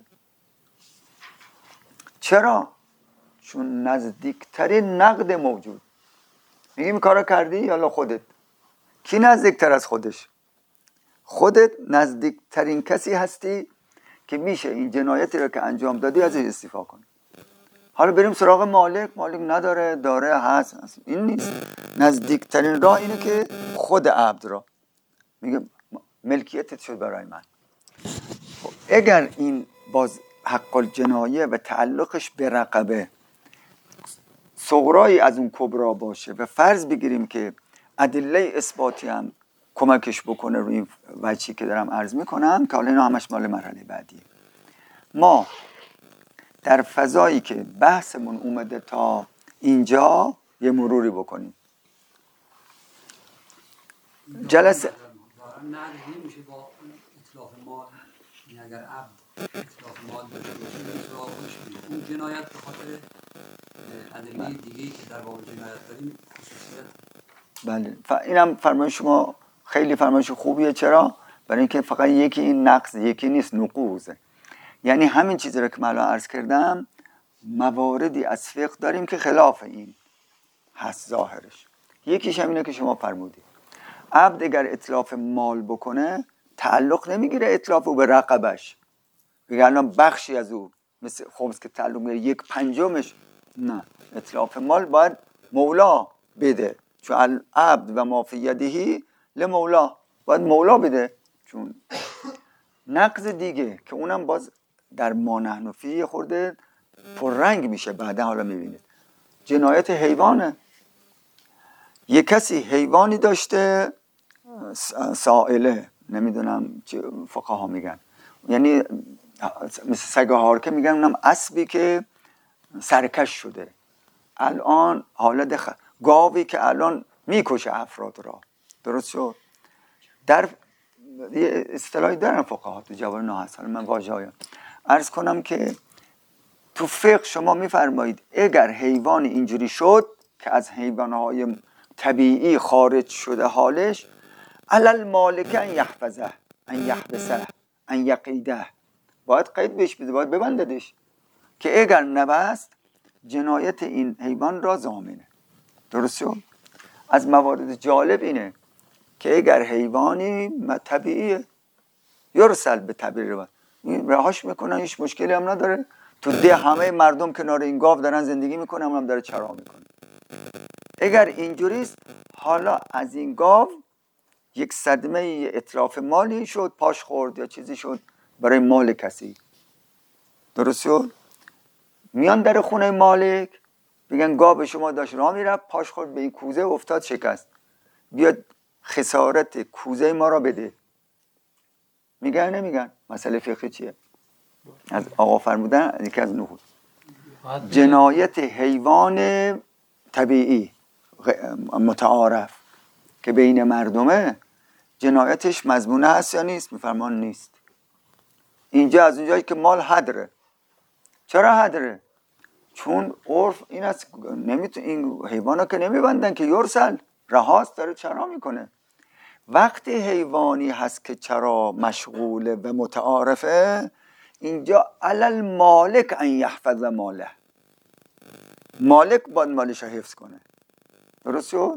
چرا؟ چون نزدیکترین نقد موجود. میگیم کارا کردی یا خودت؟ کی نزدیکتر از خودش؟ خودت نزدیکترین کسی هستی که میشه این جنایتی رو که انجام دادی ازش استعفا کنی. حالا بریم سراغ مالک. مالک نداره، داره، هست. این نیست. نزدیکترین راه اینه که خود عبد را میگه ملکیتت شد برای من. اگر این باز حق الجنایه و تعلقش به رقبه صغرایی از اون کبرا باشه و فرض بگیریم که ادله اثباتی هم کمکش بکنه روی این وجهی که دارم عرض میکنم که حالا اینا همش مال مرحله بعدیه. ما در فضایی که بحثمون اومده تا اینجا یه مروری بکنیم. جلسه نه نمیشه با اطلاف مال، این اگر عبد اطلاف مال داشته باشه میشه آقایش بید اون جنایت به خاطر ادله دیگه‌ای که در باب جنایت داریم خصوصیت. بله ف... اینم فرمایش شما خیلی فرمایش خوبیه. چرا؟ برای اینکه فقط یکی این نقص یکی نیست، نقوزه. یعنی همین چیزی رو که من عرض کردم مواردی از فقه داریم که خلاف این هست ظاهرش. یکیش هم اینه که شما فرمودید عبد اگر اتلاف مال بکنه تعلق نمیگیره اتلاف او به رقبش، بگه الان بخشی از او مثل خمس که تعلق میگیره یک پنجمش، نه، اتلاف مال باید مولا بده، چون عبد و ما فی یدهی لمولا، باید مولا بده. چون نقض دیگه که اونم باز در ما نحن فیه خورده پررنگ میشه بعدا، حالا میبینید جنایت حیوانه. یه کسی حیوانی داشته سائله، نمیدونم چه فقها میگن، یعنی مثل سگ هارکه میگن، اونم اسبی که سرکش شده، الان حالت خ... گاوی که الان میکشه افراد را، درست شد. در یه اصطلاحی دارن فقها تو جواب ناهست، حالا من واژه‌ام عرض کنم که تو فقه شما میفرمایید اگر حیوان اینجوری شد که از حیوانهای طبیعی خارج شده حالش، علل مالک ان یحفظه ان یحبسه ان یقیده، باید قید بهش بده، باید ببنددش که اگر نبست جنایت این حیوان را ضامنه. درست شد؟ از موارد جالب اینه که اگر حیوانی طبیعیه یرسل به طبیعی رو رهاش میکنن، هیچ مشکلی هم نداره، تو ده همه مردم کنار این گاو دارن زندگی میکنن، هم داره چرا میکنه. اگر اینجوریست حالا از این گاو یک صدمه اتلاف مالی شد، پاش خورد یا چیزی شد برای مال کسی، درست شد، میان در خونه مالک بگن گاو شما داشت راه میرفت، پاش خورد به این کوزه افتاد شکست، بیاد خسارت کوزه ما را بده. میگن نمیگن؟ مسئله فقهی چیه؟ از آقا فرمودن یکی از نهود جنایت حیوان طبیعی متعارف که بین مردمه، جنایتش مضمونه هست یا نیست؟ میفرمان نیست. اینجا از اونجایی که مال هدره. چرا هدره؟ چون عرف این است، نمیتون این حیوانا که نمیبندن که یرسل، رهاست، داره چرا میکنه. وقتی حیوانی هست که چرا مشغوله و متعارفه، اینجا علل مالک ان یحفظ ماله، مالک باید مالش رو حفظ کنه. درست شد؟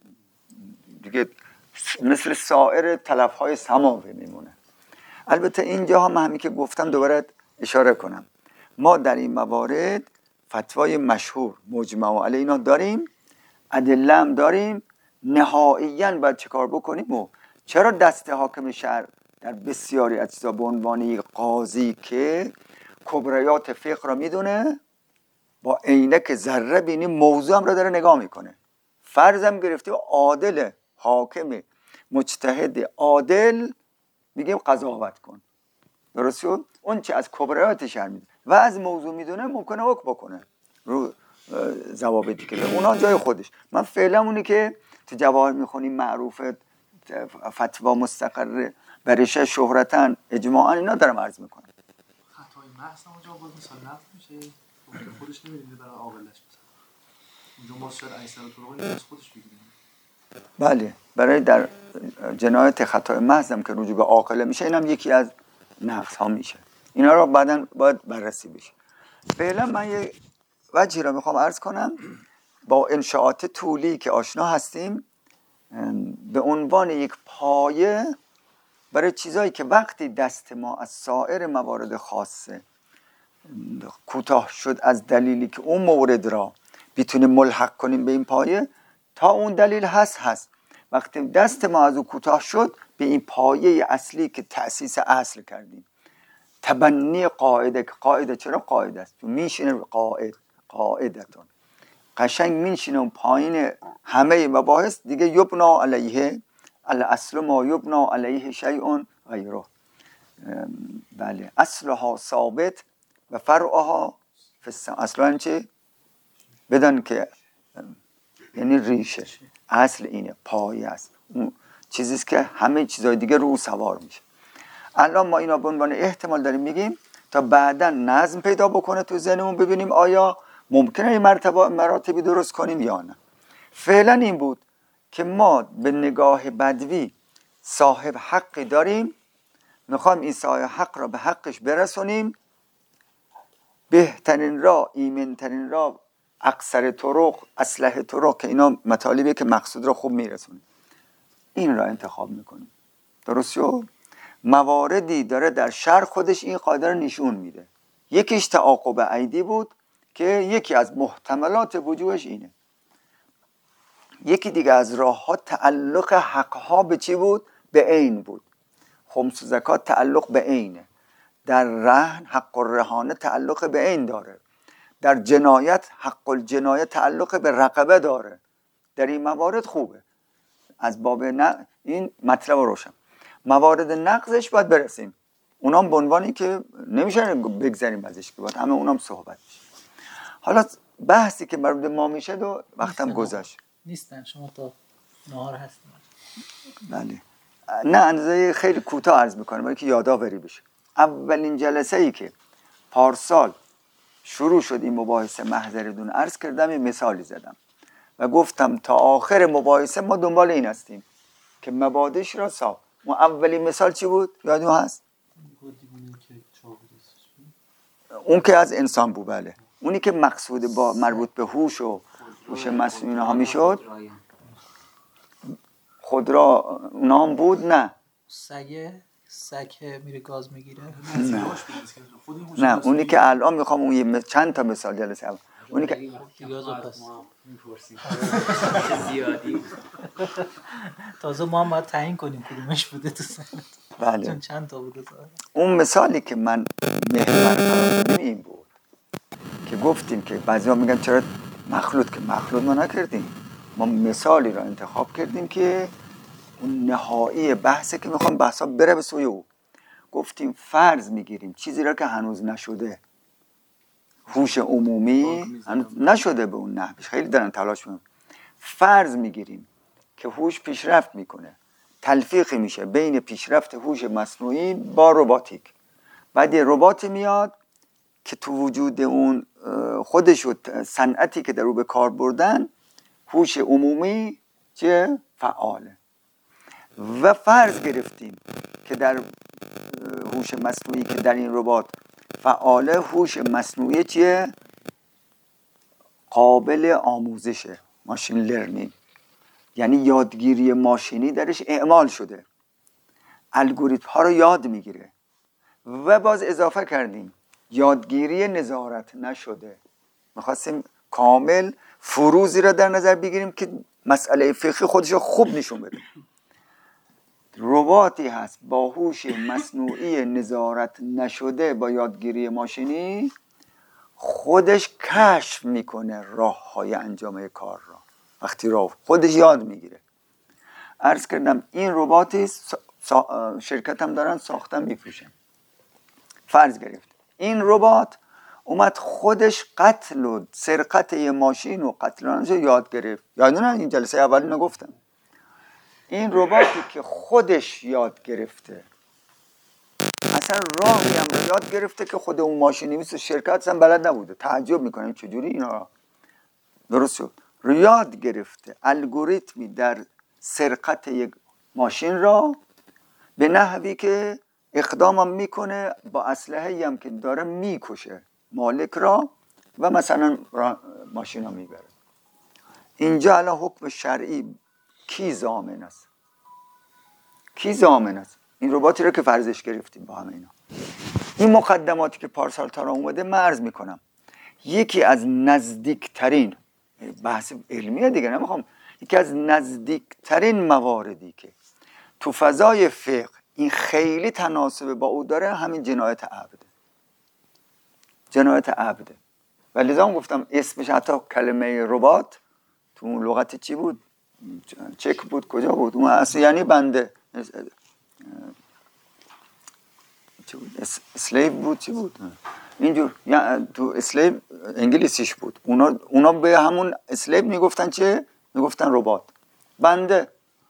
دیگه مثل سایر تلفهای سماوی میمونه. البته اینجا هم همین که گفتم دوباره اشاره کنم، ما در این موارد فتوای مشهور مجمع علیه اینا داریم، ادله هم داریم، نهاییاً باید چه کار بکنیم و چرا دست حاکم شهر در بسیاری از چیزا به عنوان یک قاضی که کبریات فقه را میدونه با عینک ذره بینی موضوع هم را داره نگاه میکنه، فرضم گرفته عادل حاکم مجتهد عادل میگیم قضاوت کن، درست شد؟ اون چه از کبریات شهر میدونه و از موضوع میدونه ممکنه حکم بکنه رو ضوابطی که داره، اونا جای خودش. من فعلا اونی که تو جواهر میخونیم معروفه فتوا مستقر برشه شهرتن اجماعا اینا دارم عرض میکنم. خطای محض اونجا باز مثال نفت میشه خودش نمیدونه برای عاقلش مثلا اونجا ما شاید ایسر تو رو باز خودش بگیریم. بله، برای در جنایت خطای محض هم که رجوع به عاقله میشه، اینم یکی از نقص ها میشه. اینا رو بعداً باید بررسی بشه. فعلا من یه وجهی رو میخوام عرض کنم. با انشاءات طولی که آشنا هستیم به عنوان یک پایه برای چیزایی که وقتی دست ما از سایر موارد خاصه کوتاه شد از دلیلی که اون مورد را بتونه ملحق کنیم به این پایه، تا اون دلیل هست هست وقتی دست ما از اون کوتاه شد به این پایه اصلی که تأسیس اصل کردیم، تبنی قاعده. که قاعده چرا قاعده است؟ میشینه قاعد قاعدتون قشنگ میشینه اون پایین همه مباحث دیگه. یبنا علیه الاصل ما یبنا علیه شیء غیره. بله، اصلها ثابت و فرعها فی السماء. اصلا چه؟ بدان که یعنی ریشه، اصل اینه، پایه است، اون چیزیست که همه چیزای دیگه رو سوار میشه. الان ما اینا به عنوان احتمال داریم میگیم تا بعدا نظم پیدا بکنه تو ذهنمون، ببینیم آیا ممکنه این مرتبه مراتبی درست کنیم یا نه. فعلا این بود که ما به نگاه بدوی صاحب حقی داریم، میخوایم این صاحب حق را به حقش برسونیم. بهترین راه، ایمنترین راه، اکثر طرق، اصلح طرق، که اینا مطالبی که مقصود را خوب میرسونیم، این را انتخاب میکنیم. درست شد؟ مواردی داره در شرع خودش این قاعده رو نشون میده. یکیش تعاقب عیدی بود که یکی از محتملات وجودش اینه. یکی دیگه از راه ها تعلق حق ها به چی بود؟ به عین بود. خمس و زکات تعلق به عینه. در رهن حق الرهانه تعلق به عین داره. در جنایت حق الجنایه تعلق به رقبه داره. در این موارد خوبه. از باب نه این مطلب روشن. موارد نقضش باید برسیم. اونام به عنوانی که نمیشه بگذاریم ازش، که باید همه اونام صحبت میشه. حالا بحثی که مربوط ما میشه دو وقتم گذشت. نیستن، شما تا نهار هستین. بله. نه اندازه خیلی کوتاه عرض میکنم برای که یادآوری بشه. اولین جلسه ای که پارسال شروع شد این مباحثه محضرتون عرض کردم، این مثالی زدم و گفتم تا آخر مباحثه ما دنبال این هستیم که مبادئش را صاف. ما اولین مثال چی بود؟ یادتون هست؟ اون که از انسان بود. بله، اونی که مقصود با مربوط به هوش و هوش مصنوعی ها میشد، خود را اونا هم بود. نه سگه سگ میره گاز میگیره. نه نه اونی که الان میخوام اون یه چند تا مثال جلسه اول. اونی که دیگه پس میپرسیم زیادی تازه ما هم باید تعیین کنیم کدومش بوده تو سنت. بله. چون چند تا بوده تا اون مثالی که من محور قرار دادم این بود که گفتیم که بعضی‌ها میگن چرا مخلوط، که مخلوط ما نکردیم. ما مثالی را انتخاب کردیم که اون نهایی بحثه که میخوام بحثا بره به سوی او. گفتیم فرض میگیریم چیزی را که هنوز نشده، هوش عمومی هنوز نشده به اون نحوش، خیلی دارن تلاش میکنن. فرض میگیریم که هوش پیشرفت میکنه، تلفیقی میشه بین پیشرفت هوش مصنوعی با روباتیک. بعد یه رباتی میاد که تو وجود اون خودش و صنعتی که در رو به کار بردن هوش عمومی چه فعاله. و فرض گرفتیم که در هوش مصنوعی که در این ربات فعاله، هوش مصنوعی چیه؟ قابل آموزشه، ماشین لرنینگ، یعنی یادگیری ماشینی درش اعمال شده، الگوریتم ها رو یاد میگیره. و باز اضافه کردیم یادگیری نظارت نشده. میخواستیم کامل فروزی را در نظر بگیریم که مسئله فقهی خودش رو خوب نشون بده. رباتی هست با هوش مصنوعی نظارت نشده با یادگیری ماشینی، خودش کشف میکنه راه های انجام کار را. وقتی راه خودش یاد میگیره. عرض کردم این رباتی شرکت هم دارن ساختن میفروشن. فرض گرفت این ربات اومد خودش قتل و سرقت یه ماشین و قتل آنجا یاد گرفت. یادونه این جلسه اولی نگفتم. این رباتی که خودش یاد گرفته، اصلا راهی هم رو یاد گرفته که خود اون ماشینی مثل شرکت هم بلد نبوده. تعجب میکنیم چجوری اینا درست شد. رو یاد گرفته الگوریتمی در سرقت یک ماشین را به نحوی که اقدامم میکنه با اسلحه‌ای هم که داره میکشه مالک را و مثلا ماشین را میبره. اینجا الان حکم شرعی کی ضامن است؟ کی ضامن است؟ این رباتی رو که فرضش گرفتیم با همه اینا، این مقدماتی که پارسال تا را اومده من عرض میکنم یکی از نزدیکترین، بحث علمیه دیگه نمیخوام، یکی از نزدیکترین مواردی که تو فضای فقه این خیلی تناسب با او داره همین جنایت عبده. جنایت عبده و لذا هم گفتم اسمش حتی کلمه رباط تو اون لغت چی بود؟ چک بود کجا بود؟ اون اصلا یعنی بنده چی بود؟ اسلیو بود چی بود؟ اینجور یعنی تو اسلیو انگلیسیش بود. اونا اونا به همون اسلیو میگفتن چه؟ میگفتن رباط. بنده،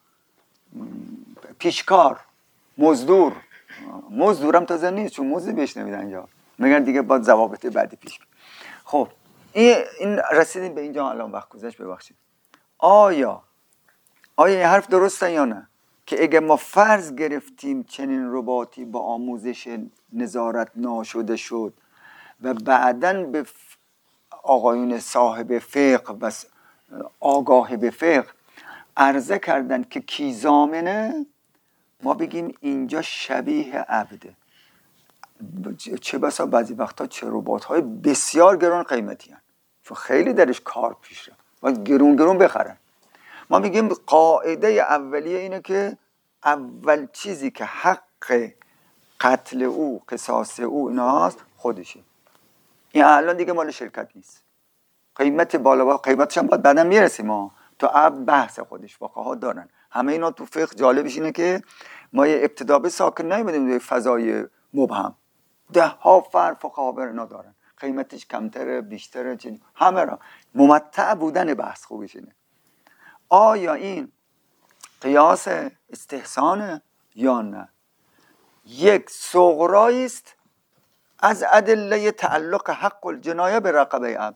پیشکار، مزدور. مزدورم تازه نیست چون مزد بهش نمیدن اینجا. میگن دیگه با ضوابط بعدی پیش. خب این این رسیدیم به اینجا الان وقت گذشت ببخشید. آیا آیا این حرف درسته یا نه؟ که اگه ما فرض گرفتیم چنین رباطی با آموزش نظارت ناشده شد و بعداً به آقایون صاحب فقه و آگاه به فقه عرضه کردن که کی ضامنه، ما بگیم اینجا شبیه عبده. چه بسا بعضی وقتا چه رباط‌های بسیار گران قیمتی هن. چون خیلی درش کار پیش رفت باید گرون گرون بخرن. ما میگیم قاعده اولیه اینه که اول چیزی که حق قتل او، قصاص او اینا هست خودشه. این الان دیگه مال شرکت نیست. قیمت بالا با قیمتش هم باید بعدم میرسیم. ما تو عبد بحث خودش فقها دارن. همه اینا تو فقه جالبش اینه که ما یه ابتدا به ساکن نمیدیم توی فضای مبهم. ده ها فرق فقها بر اینا دارن. قیمتش کمتره، بیشتره، چی همه را ممتع بودن بحث خوبش اینه. آیا این قیاس استحسانه یا نه؟ یک صغرایی است از ادله تعلق حق الجنایه به رقبه عبد.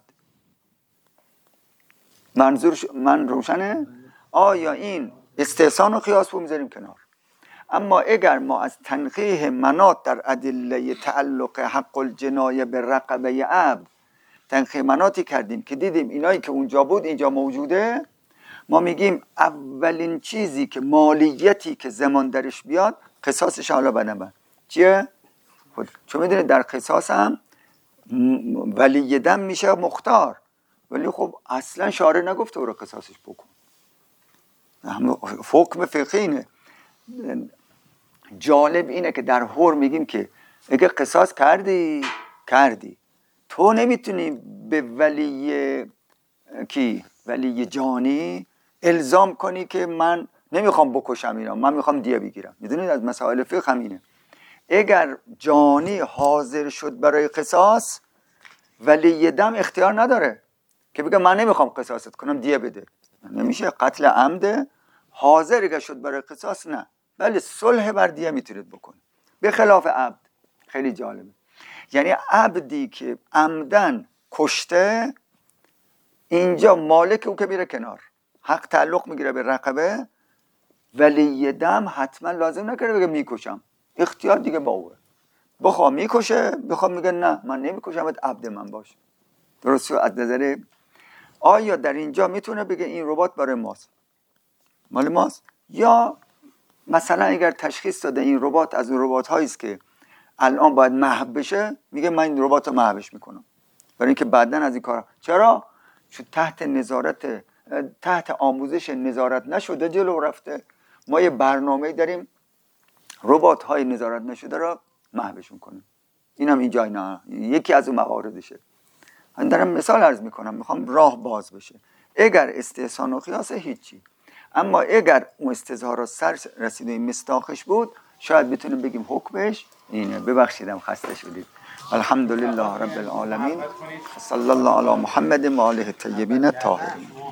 منظور من روشنه؟ آیا این استحسان و قیاس رو میذاریم کنار؟ اما اگر ما از تنقیح مناط در ادله تعلق حق الجنایه به رقبه عبد تنقیح مناطی کردیم که دیدیم اینایی که اونجا بود اینجا موجوده، ما میگیم اولین چیزی که مالیتی که زمان درش بیاد قصاصش حالا بدن چیه؟ خود چون میدونید در قصاص هم ولی دم میشه مختار، ولی خب اصلا شارع نگفته او رو قصاصش بکن. حکم فقهی اینه. جالب اینه که در حر میگیم که اگه قصاص کردی کردی تو نمیتونی به ولی کی ولی جانی الزام کنی که من نمیخوام بکشم اینا، من میخوام دیه بگیرم. میدونید از مسائل فقه همینه. اگر جانی حاضر شد برای قصاص ولی دم اختیار نداره که بگه من نمیخوام قصاصت کنم دیه بده. نمیشه. قتل عمد حاضر اگر شد برای قصاص نه، بله صلح بر دیه میتونید بکنه. به خلاف عبد. خیلی جالبه. یعنی عبدی که عمدن کشته اینجا مالک او که میره کنار، حق تعلق میگیره به رقبه، ولی دم حتما لازم نکرده بگه میکشم، اختیار دیگه با اوه. بخواه میکشه، بخواه میگه نه من نمیکشمت، عبد من باش. درست شد؟ از نظر آیا در اینجا میتونه بگه این رباط برای ماست، مال ماست؟ یا مثلا اگر تشخیص داده این رباط از اون رباط هایی است که الان باید محو بشه، میگه من این رباط رو محوش میکنم برای اینکه بعدن از این کار. چرا؟ چون تحت نظارت تحت آموزش نظارت نشده جلو رفته. ما یه برنامه داریم رباط های نظارت نشده را محوشون کنیم. اینم اینجا نه، یکی از اون مواردشه. من دارم مثال عرض میکنم، میخوام راه باز بشه. اگر استحسان و قیاس هیچی، اما اگر اون استظهار را سر رسید و این مصداقش بود شاید بتونیم بگیم حکمش اینه. ببخشیدم خسته شدید. الحمدلله رب العالمین. صلی الله علی محمد و آله الطیبین الطاهرین.